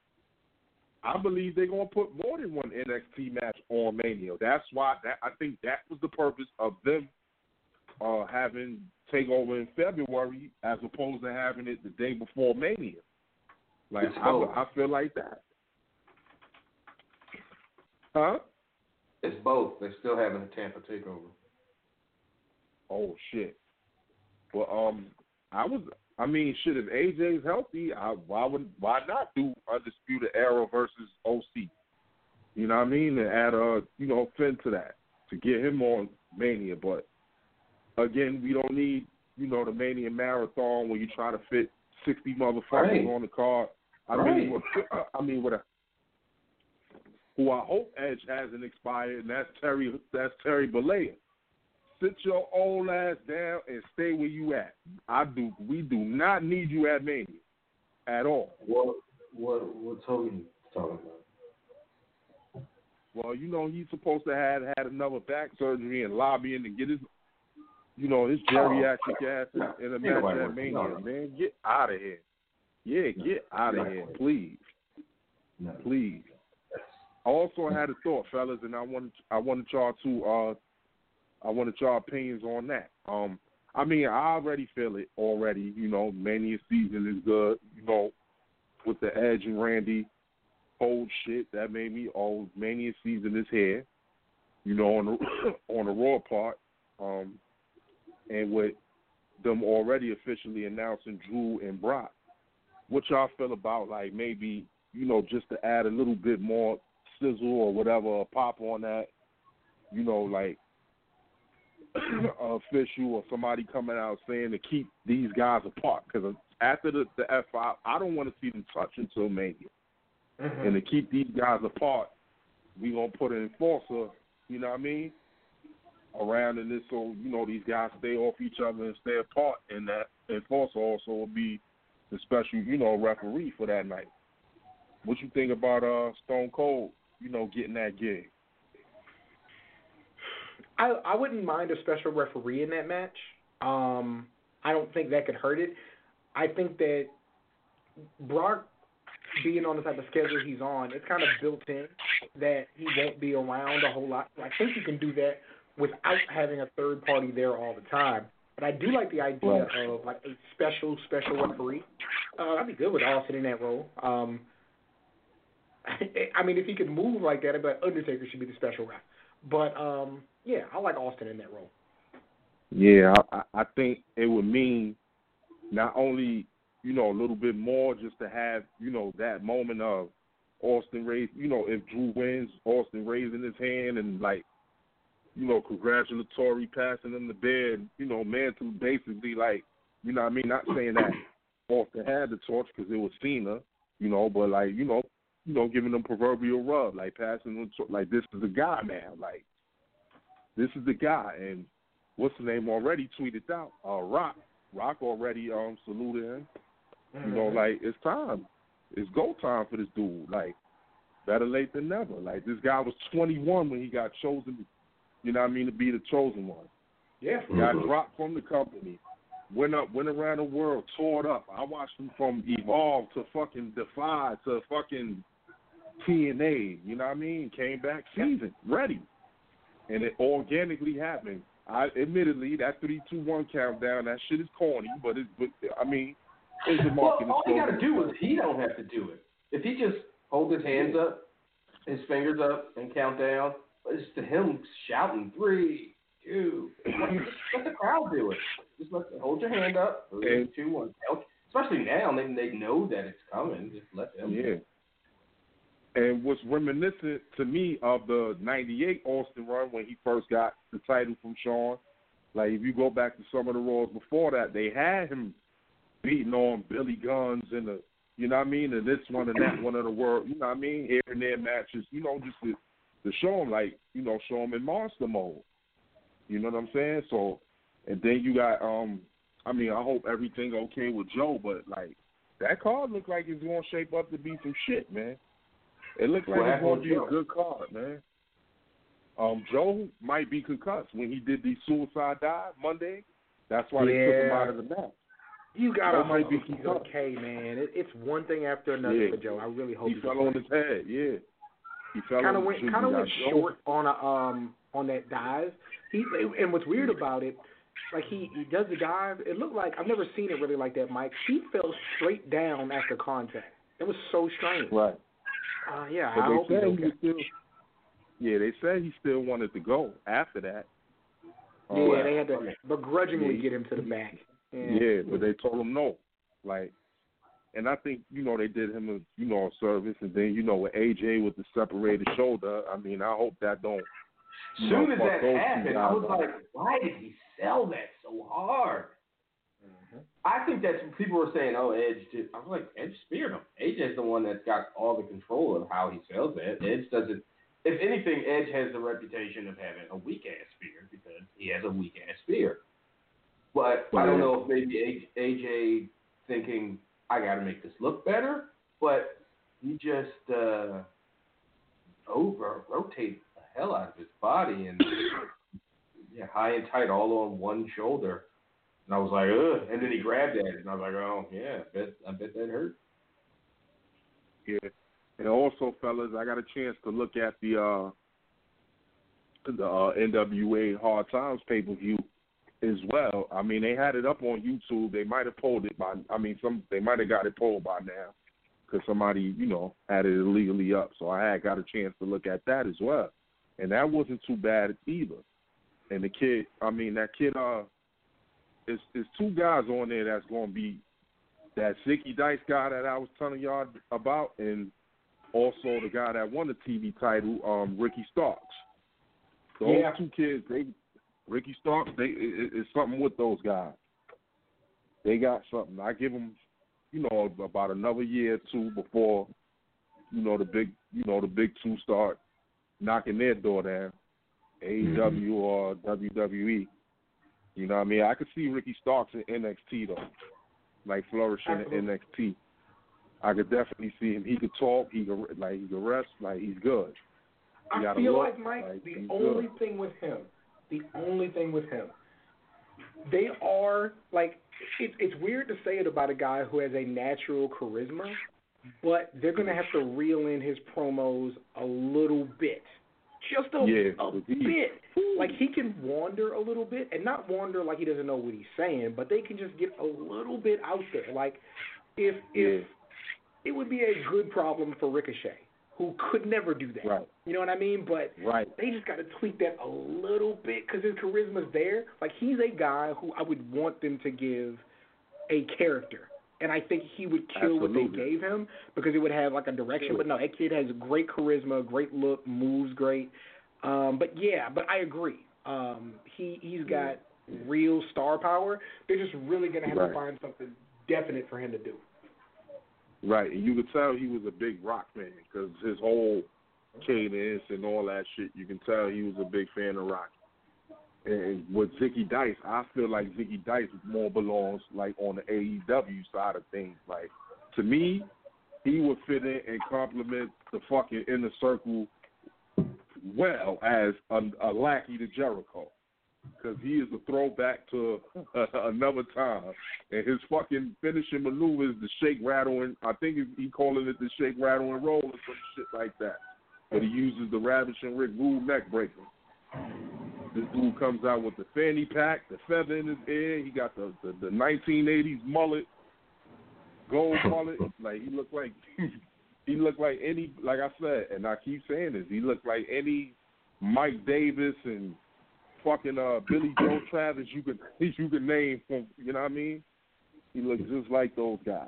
I believe they're gonna put more than one N X T match on Mania. That's why that I think that was the purpose of them uh, having Takeover in February as opposed to having it the day before Mania. Like It's I, both. I feel like that. Huh? It's both. They're still having a Tampa Takeover. Oh shit. Well, um, I was. I mean, shit. If A J's healthy, I, why would why not do Undisputed Era versus O C? You know what I mean? And add uh, you know, Finn to that to get him on Mania. But again, we don't need you know the Mania marathon where you try to fit sixty motherfuckers Right. on the card. I Right. mean, I mean, with a who I hope Edge hasn't expired, and that's Terry. That's Terry Bollea. Sit your old ass down and stay where you at. I do. We do not need you at Mania at all. What what what's Hogan talking about? Well, you know he's supposed to have had another back surgery and lobbying to get his, you know, his geriatric ass in, in a Ain't match nobody at working. Mania. No, no. Man, get out of here. Yeah, get out of Not here, working. please, No. please. I also had a thought, fellas, and I wanted I wanted y'all to uh I wanted y'all opinions on that. Um, I mean, I already feel it already. You know, Mania season is good. You know, with the Edge and Randy whole shit that made me oh Mania season is here. You know, on the on the Raw part, um, and with them already officially announcing Drew and Brock. What y'all feel about, like, maybe, you know, just to add a little bit more sizzle or whatever, pop on that, you know, like, official or somebody coming out saying to keep these guys apart. Because after the, the F five, I don't want to see them touch until Mania. Mm-hmm. And to keep these guys apart, we going to put an enforcer, you know what I mean, around in this so, you know, these guys stay off each other and stay apart. And that enforcer also will be the special, you know, referee for that night. What you think about uh, Stone Cold, you know, getting that gig? I I wouldn't mind a special referee in that match. Um, I don't think that could hurt it. I think that Brock being on the type of schedule he's on, it's kind of built in that he won't be around a whole lot. So I think you can do that without having a third party there all the time. But I do like the idea right. of like a special, special referee. Uh, I'd be good with Austin in that role. Um, I mean, if he could move like that, I'd be like, Undertaker should be the special ref. But, um, yeah, I like Austin in that role. Yeah, I, I think it would mean not only, you know, a little bit more just to have, you know, that moment of Austin raise, you know, if Drew wins, Austin raising his hand and, like, you know, congratulatory passing him the bed, you know, man to basically, like, you know what I mean? Not saying that Austin had the torch because it was Cena, you know, but, like, you know, you know, giving them proverbial rub, like passing them, like, this is the guy now. Like, this is the guy. And what's the name already tweeted out? Uh, Rock. Rock already um saluted him. You know, like, it's time. It's go time for this dude. Like, better late than never. Like, this guy was twenty-one when he got chosen, you know what I mean, to be the chosen one. Yeah. Got dropped from the company. Went up, went around the world, tore it up. I watched him from Evolve to fucking Defy to fucking T N A. You know what I mean? Came back seasoned, ready. And it organically happened. I admittedly, that three two one countdown, that shit is corny, but it's, but, I mean, it's a marketing. Well, all you got to do is he don't have to do it. If he just hold his hands up, his fingers up, and count down, it's to him shouting three, two, one. Just let the crowd do it. Just let hold your hand up, three, and, two, one. Especially now, they they know that it's coming. Just let them. Yeah. And what's reminiscent to me of the ninety-eight Austin run when he first got the title from Shawn, like if you go back to some of the Raws before that, they had him beating on Billy Guns and the, you know what I mean, and this one and that one of the world, you know what I mean, here and there matches, you know, just to, to show him, like, you know, show him in monster mode. You know what I'm saying? So, and then you got, um, I mean, I hope everything okay with Joe, but, like, that card looked like it's going to shape up to be some shit, man. It looked like it's going to be a good card, man. Um, Joe might be concussed when he did the suicide dive Monday. That's why they yeah. took him out of the match. You got to hope he's okay, man. It, it's one thing after another yeah. for Joe. I really hope he he's fell okay. on his head. Yeah, he fell kind on of went kind of went short on a um on that dive. He and what's weird about it, like he, he does the dive. It looked like I've never seen it really like that, Mike. He fell straight down after contact. It was so strange. Right. Uh, yeah, but I they hope said he's okay. he was still. Yeah, they said he still wanted to go after that. Yeah, um, they had to begrudgingly yeah. get him to the back. Yeah. yeah, but they told him no. Like, and I think, you know, they did him a, you know, a service, and then, you know, with A J with the separated shoulder, I mean, I hope that don't. As soon as that happened, I was like, why did he sell that so hard? Mm-hmm. I think that's what people were saying, oh, Edge did. I was like, Edge speared him. A J's the one that's got all the control of how he sells that. Edge doesn't. If anything, Edge has the reputation of having a weak-ass spear because he has a weak-ass spear. But I don't know if maybe A J thinking, I got to make this look better, but he just uh, over-rotated the hell out of his body and yeah, high and tight all on one shoulder. And I was like, ugh. And then he grabbed at it, and I was like, oh, yeah, I bet, I bet that hurt. Yeah. And also, fellas. I got a chance to look at the uh, the uh, N W A Hard Times pay per view as well. I mean, they had it up on YouTube. They might have pulled it by. I mean, some they might have got it pulled by now because somebody, you know, had it illegally up. So I had got a chance to look at that as well, and that wasn't too bad either. And the kid, I mean, that kid, uh, is is two guys on there that's going to be that Zicky Dice guy that I was telling y'all about, and also the guy that won the T V title, um, Ricky Starks. Those Yeah. two kids, they Ricky Starks, they it, it's something with those guys. They got something. I give them, you know, about another year or two before, you know, the big, you know, the big two start knocking their door down, A E W mm-hmm. or W W E. You know what I mean? I could see Ricky Starks in N X T though, like flourishing Absolutely. in N X T. I could definitely see him. He could talk. He could like he could rest. Like he's good. He I feel look, like Mike. like, the only good. thing with him, the only thing with him, they are like it, it's weird to say it about a guy who has a natural charisma, but they're gonna have to reel in his promos a little bit, just a, yeah, a bit. Like he can wander a little bit, and not wander like he doesn't know what he's saying, but they can just get a little bit out there. Like if if yeah. it would be a good problem for Ricochet, who could never do that. Right. You know what I mean? But right. they just got to tweak that a little bit because his charisma's there. Like, he's a guy who I would want them to give a character. And I think he would kill Absolutely. what they gave him because it would have, like, a direction. But, no, that kid has great charisma, great look, moves great. Um, but, yeah, but I agree. Um, he, he's got real star power. They're just really going to have right. to find something definite for him to do. Right, and you could tell he was a big Rock fan because his whole cadence and all that shit, you can tell he was a big fan of Rock. And with Zicky Dice, I feel like Zicky Dice more belongs like on the A E W side of things. Like, to me, he would fit in and complement the fucking Inner Circle well as a, a lackey to Jericho. Because he is a throwback to uh, another time. And his fucking finishing maneuver is the shake, rattle, and I think he calling it the shake, rattle, and roll or some shit like that. But he uses the Ravishing Rick Rude neck breaker. This dude comes out with the fanny pack, the feather in his ear. He got the, the, the nineteen eighties mullet, gold mullet. Like, he looked like, he looked like any, like I said, and I keep saying this, he looked like any Mike Davis and fucking uh, Billy Joe Travis you could you could name from, you know what I mean? He looks just like those guys.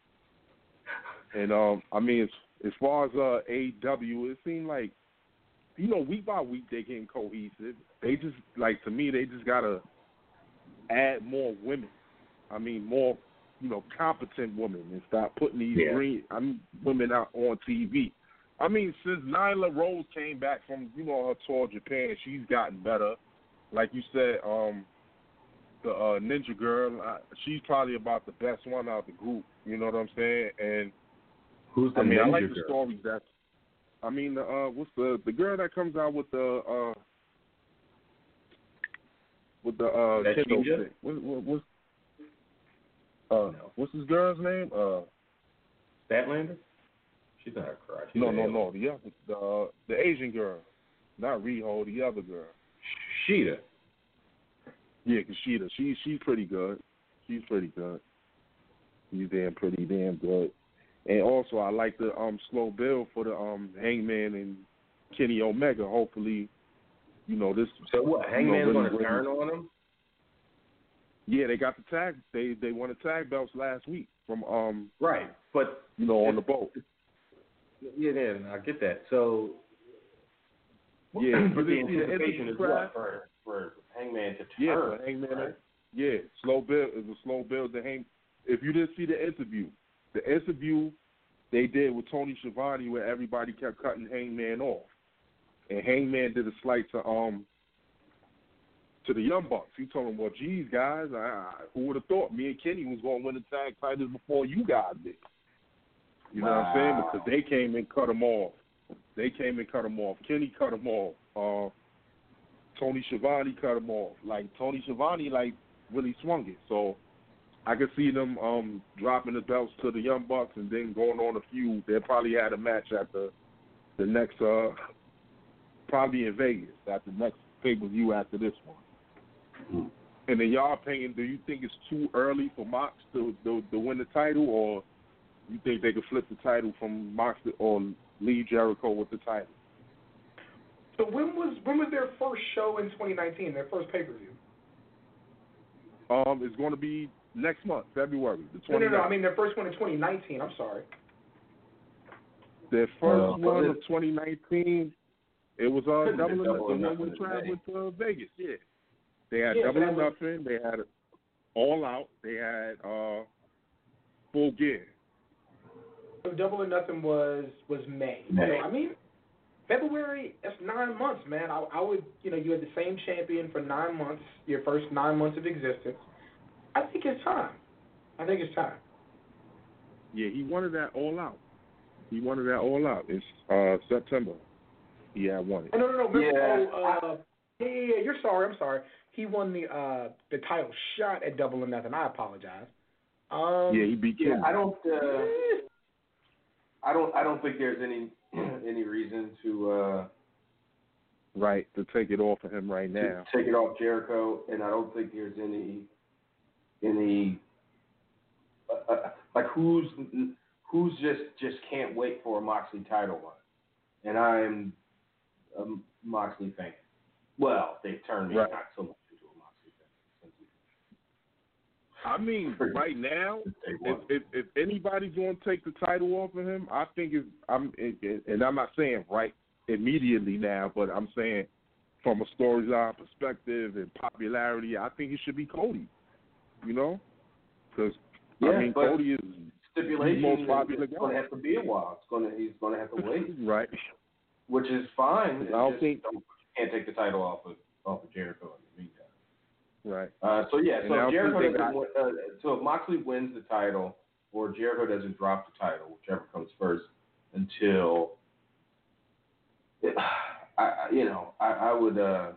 And um, I mean, as as far as uh, A E W, it seemed like, you know, week by week they getting cohesive. They just, like, to me, they just gotta add more women. I mean, more, you know, competent women and stop putting these yeah. green I mean women out on T V. I mean, since Nyla Rose came back from, you know, her tour of Japan, she's gotten better. Like you said, um, the uh, Ninja Girl, uh, she's probably about the best one out of the group. You know what I'm saying? And who's the I mean, Ninja I like Girl? the stories that. I mean, uh, what's the the girl that comes out with the uh, with the uh, that kendo Ninja? stick? What, what, what's uh, no. what's this girl's name? Uh, Statlander? She's not a cry. She's no, an no, alien. no. The other, the uh, the Asian girl, not Riho, the other girl. Sheeta. Yeah, Kushida. She she's pretty good. She's pretty good. She's damn pretty damn good. And also, I like the um slow build for the um Hangman and Kenny Omega. Hopefully, you know this. So what? Hangman's you know, going really, to turn really, on him? Yeah, they got the tag. They they won the tag belts last week from um right, but you know on the boat. Yeah, yeah, I get that. So yeah, but the see anticipation the is what for for Hangman to turn. Yeah, for Hangman. Right? Yeah, slow build is a slow build to hang. If you didn't see the interview, the interview they did with Tony Schiavone where everybody kept cutting Hangman off, and Hangman did a slight to um to the Young Bucks. He told them, "Well, geez, guys, I, I, who would have thought me and Kenny was going to win the tag titles before you guys did?" You know wow. what I'm saying? Because they came and cut him off. They came and cut him off. Kenny cut him off. Uh, Tony Schiavone cut him off. Like Tony Schiavone, like really swung it. So I could see them um, dropping the belts to the Young Bucks and then going on a feud. They probably had a match at the the next uh probably in Vegas at the next pay per view after this one. Mm. And in your opinion, do you think it's too early for Mox to, to to win the title, or you think they could flip the title from Mox to, or leave Jericho with the title? So when was when was their first show in twenty nineteen? Their first pay per view? Um, it's going to be next month, February the No, no, twenty-ninth. no. I mean their first one in twenty nineteen. I'm sorry. Their first Uh, one it- of twenty nineteen, it was uh, Couldn't double be or Double or nothing. The one Nothing we traveled today. with uh, Vegas. Yeah, they had Yeah, double that or was- nothing. They had All Out. They had uh, Full Gear. So Double or Nothing was was May. May. So I mean, February. That's nine months, man. I, I would, you know, you had the same champion for nine months, your first nine months of existence. I think it's time. I think it's time. Yeah, he wanted that All Out. He wanted that All Out. It's uh, September. He had won it. Oh, no, no, no. Remember, Yeah, oh, uh, yeah, yeah, yeah. You're sorry. I'm sorry. He won the uh, the title shot at Double or Nothing. I apologize. Um, Yeah, he beat Yeah, Kenny. I don't. Uh, I don't. I don't think there's any any reason to, uh, Right, to take it off of him right to now. take it off Jericho, and I don't think there's any any uh, uh, like who's who's just just can't wait for a Moxley title run, and I'm a Moxley fan. Well, they turned me Right. not so much into a Moxley fan. I mean, right now, Since day if, one. if if anybody's going to take the title off of him, I think it's I'm it, it, and I'm not saying right immediately now, but I'm saying from a storyline perspective and popularity, I think it should be Cody. You know, because Yeah, I mean but Cody is stipulation most is popular it's guy. going to have to be a while. It's going to he's going to have to wait, right. which is fine. It's I don't just think- don't, you can't take the title off of off of Jericho in the meantime. Right. Uh, so yeah, And so I don't if Jericho think they doesn't, got- win, uh, so if Moxley wins the title or Jericho doesn't drop the title, whichever comes first, until I, I you know, I, I would, uh,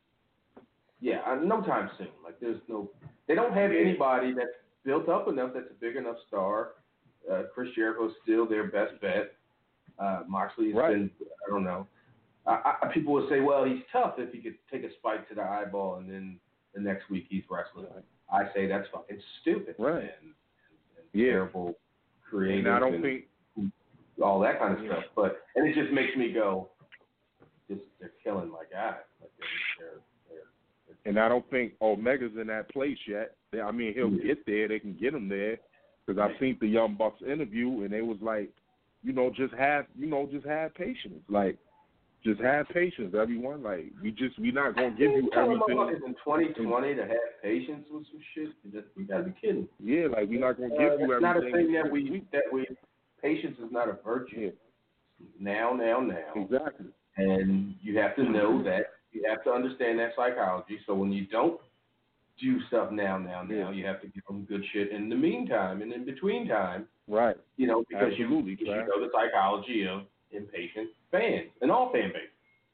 yeah, uh, no time soon. Like there's no, they don't have anybody that's built up enough that's a big enough star. Uh, Chris Jericho's still their best bet. Uh, Moxley's Right. been, I don't know. I, I, people would say, well, he's tough if he could take a spike to the eyeball and then the next week he's wrestling. Right. I say that's fucking stupid. Right. And, and, and Yeah. terrible, creative, And I don't and think all that kind of Yeah. stuff. But and it just makes me go, just they're killing my guy. Like they're, they're, they're, And I don't think Omega's in that place yet. They- I mean, he'll get there. They can get him there. Because I've seen the Young Bucks interview, and they was like, you know, just have, you know, just have patience. Like, just have patience, everyone. Like, we just, we not gonna give you telling everything. motherfuckers in twenty twenty to have patience with some shit. You just you gotta be kidding. Yeah, like we're not gonna Uh, give you it's not a everything. thing that we that we. Patience is not a virtue. Yeah, Now, now, now. exactly. And you have to know that. You have to understand that psychology. So when you don't do stuff now, now, now, Yeah. you have to give them good shit in the meantime and in between time, Right. you know, because Absolutely, you, because Trav. you know the psychology of impatient fans and all fan base.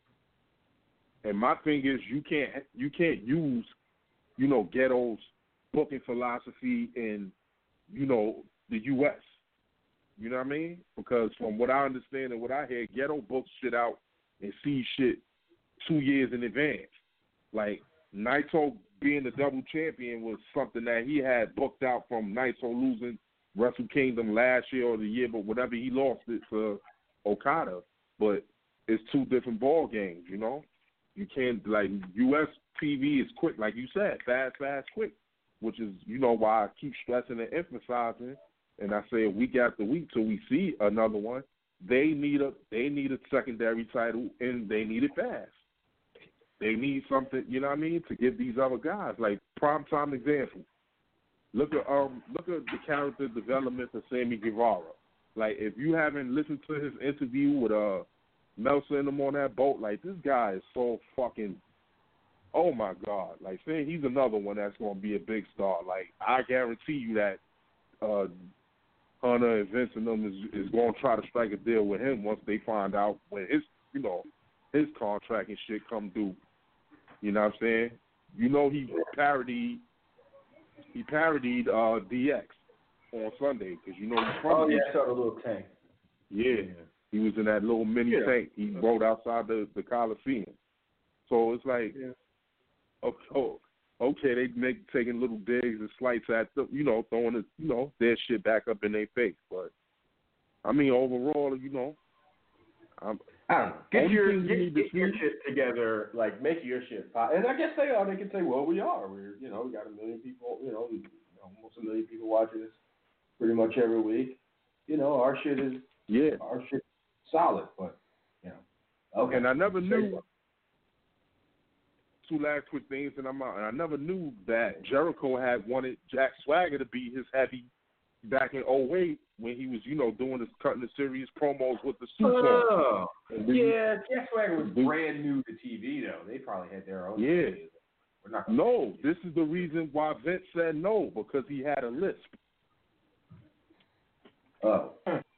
And my thing is, you can't, you can't use, you know, Ghetto's booking philosophy in, you know, the U S You know what I mean? Because from what I understand and what I hear, Ghetto books shit out and sees shit two years in advance. Like, Naito being the double champion was something that he had booked out from Naito losing Wrestle Kingdom last year or the year, but whatever he lost it to Okada. But it's two different ball games, you know? You can't, like, U S T V is quick, like you said, fast, fast, quick, which is, you know, why I keep stressing and emphasizing, and I say week after week till we see another one, they need a they need a secondary title, and they need it fast. They need something, you know what I mean, to give these other guys, like prime time example. Look at um look at the character development of Sammy Guevara. Like, if you haven't listened to his interview with uh Meltzer and him on that boat, like, this guy is so fucking, oh my God, like, saying he's another one that's gonna be a big star. Like, I guarantee you that uh Hunter and Vince and them is, is gonna try to strike a deal with him once they find out when his, you know, his contract and shit come due. You know what I'm saying? You know, he parodied he parodied uh, D X on Sunday because, you know, he's from Oh D yeah, C. I saw the little tank. Yeah. He was in that little mini Yeah. tank. He rode outside the, the Coliseum. So it's like, Yeah. oh, oh, okay, they make taking little digs and slights at them, you know, throwing it, you know, their shit back up in their face. But I mean, overall, you know, I'm, I don't know. Get Only your thing you get, need to get your see- shit together. Like, make your shit fire. And I guess they are. They can say, well, we are. We're, you know, we got a million people, you know, almost a million people watching us pretty much every week. You know, our shit is, yeah. our shit solid, but, you know. Okay. And I never knew, two last quick things and I'm out. And I never knew that Jericho had wanted Jack Swagger to be his heavy back in oh eight when he was, you know, doing this, cutting the serious promos with the suit on. Oh, Yeah, Jack Swagger was We- brand new to T V, though. They probably had their own. Yeah. ideas. We're not gonna No, this is the reason why Vince said no, because he had a lisp. Oh.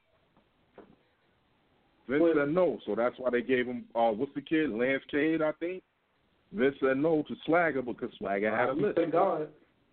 Vince Well- said no, so that's why they gave him, uh, what's the kid, Lance Cade, I think? Vince said no to Swagger because Swagger had a lisp. Thank God.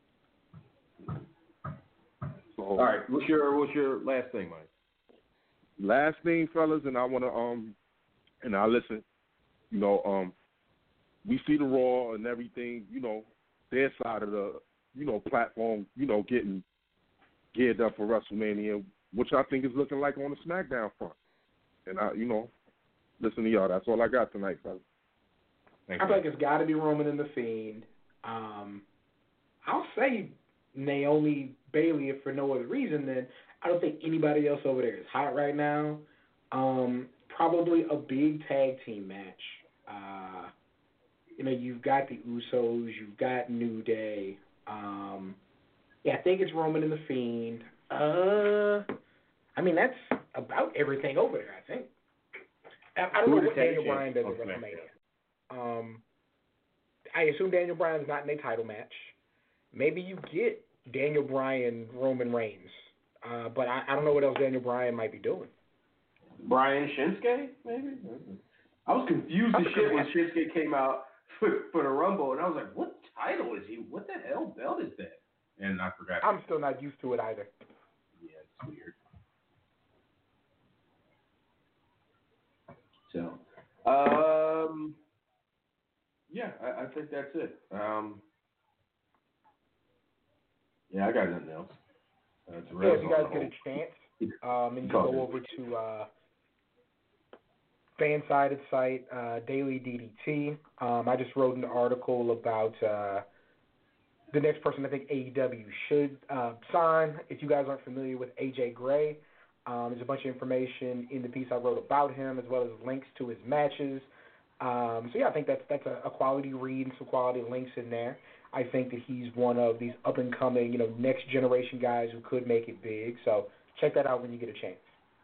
So, all right. What's your what's your last thing, Mike? last thing, fellas, and I want to, um, and I listen, you know, um, we see the Raw and everything, you know, their side of the, you know, platform, you know, getting geared up for WrestleMania, which I think is looking like on the SmackDown front. And I, you know, listen to y'all. That's all I got tonight, fellas. Thanks, I feel like Mike. it's got to be Roman and the Fiend. Um, I'll say Naomi Bailey if for no other reason than I don't think anybody else over there is hot right now. Um, probably a big tag team match. Uh, you know, you've got the Usos, you've got New Day. Um, yeah, I think it's Roman and the Fiend. Uh, I mean, that's about everything over there, I think. I, I don't Who know are the what tag Daniel champs Bryan does on at SmackDown? WrestleMania. Um, I assume Daniel Bryan's not in a title match. Maybe you get Daniel Bryan, Roman Reigns. Uh, but I, I don't know what else Daniel Bryan might be doing. Brian Shinsuke, maybe? I was confused as shit when Shinsuke came out for, for the Rumble, and I was like, what title is he? What the hell belt is that? And I forgot. I'm still not used to it either. Yeah, it's weird. So, um, yeah, I, I think that's it. Um, yeah, I got nothing else. Uh, it's Yeah, really if you guys on get hold. a chance, um, and you Go go ahead. over to uh, fan-sided site, uh, Daily D D T. Um, I just wrote an article about uh, the next person I think A E W should uh, sign. If you guys aren't familiar with A J Gray, um, there's a bunch of information in the piece I wrote about him, as well as links to his matches. Um, so yeah, I think that's that's a, a quality read and some quality links in there. I think that he's one of these up and coming, you know, next generation guys who could make it big. So check that out when you get a chance.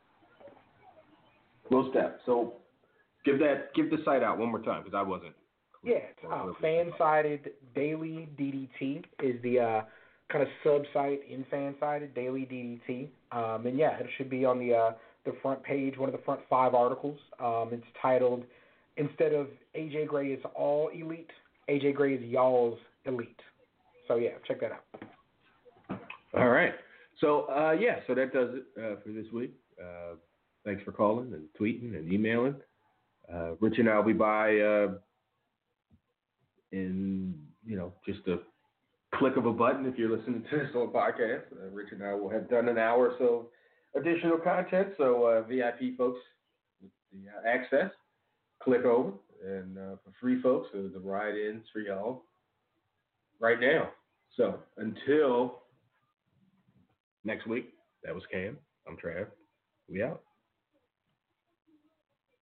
Most step. So give that give the site out one more time because I wasn't. Yeah, it's, uh, fan-sided Daily D D T is the uh, kind of sub-site in fan-sided Daily D D T. Um, and yeah, it should be on the uh, the front page, one of the front five articles. Um, it's titled, instead of A J Gray is all elite, A J Gray is y'all's elite. So yeah, check that out. All right. So uh, yeah, so that does it uh, for this week. Uh, thanks for calling and tweeting and emailing. Uh, Rich and I will be by uh, in you know just a click of a button if you're listening to this on podcast. Uh, Rich and I will have done an hour or so additional content. So uh, V I P folks with the uh, access, click over, and uh, for free folks, so the ride-ins for y'all right now. So until next week, that was Cam. I'm Trav. We out.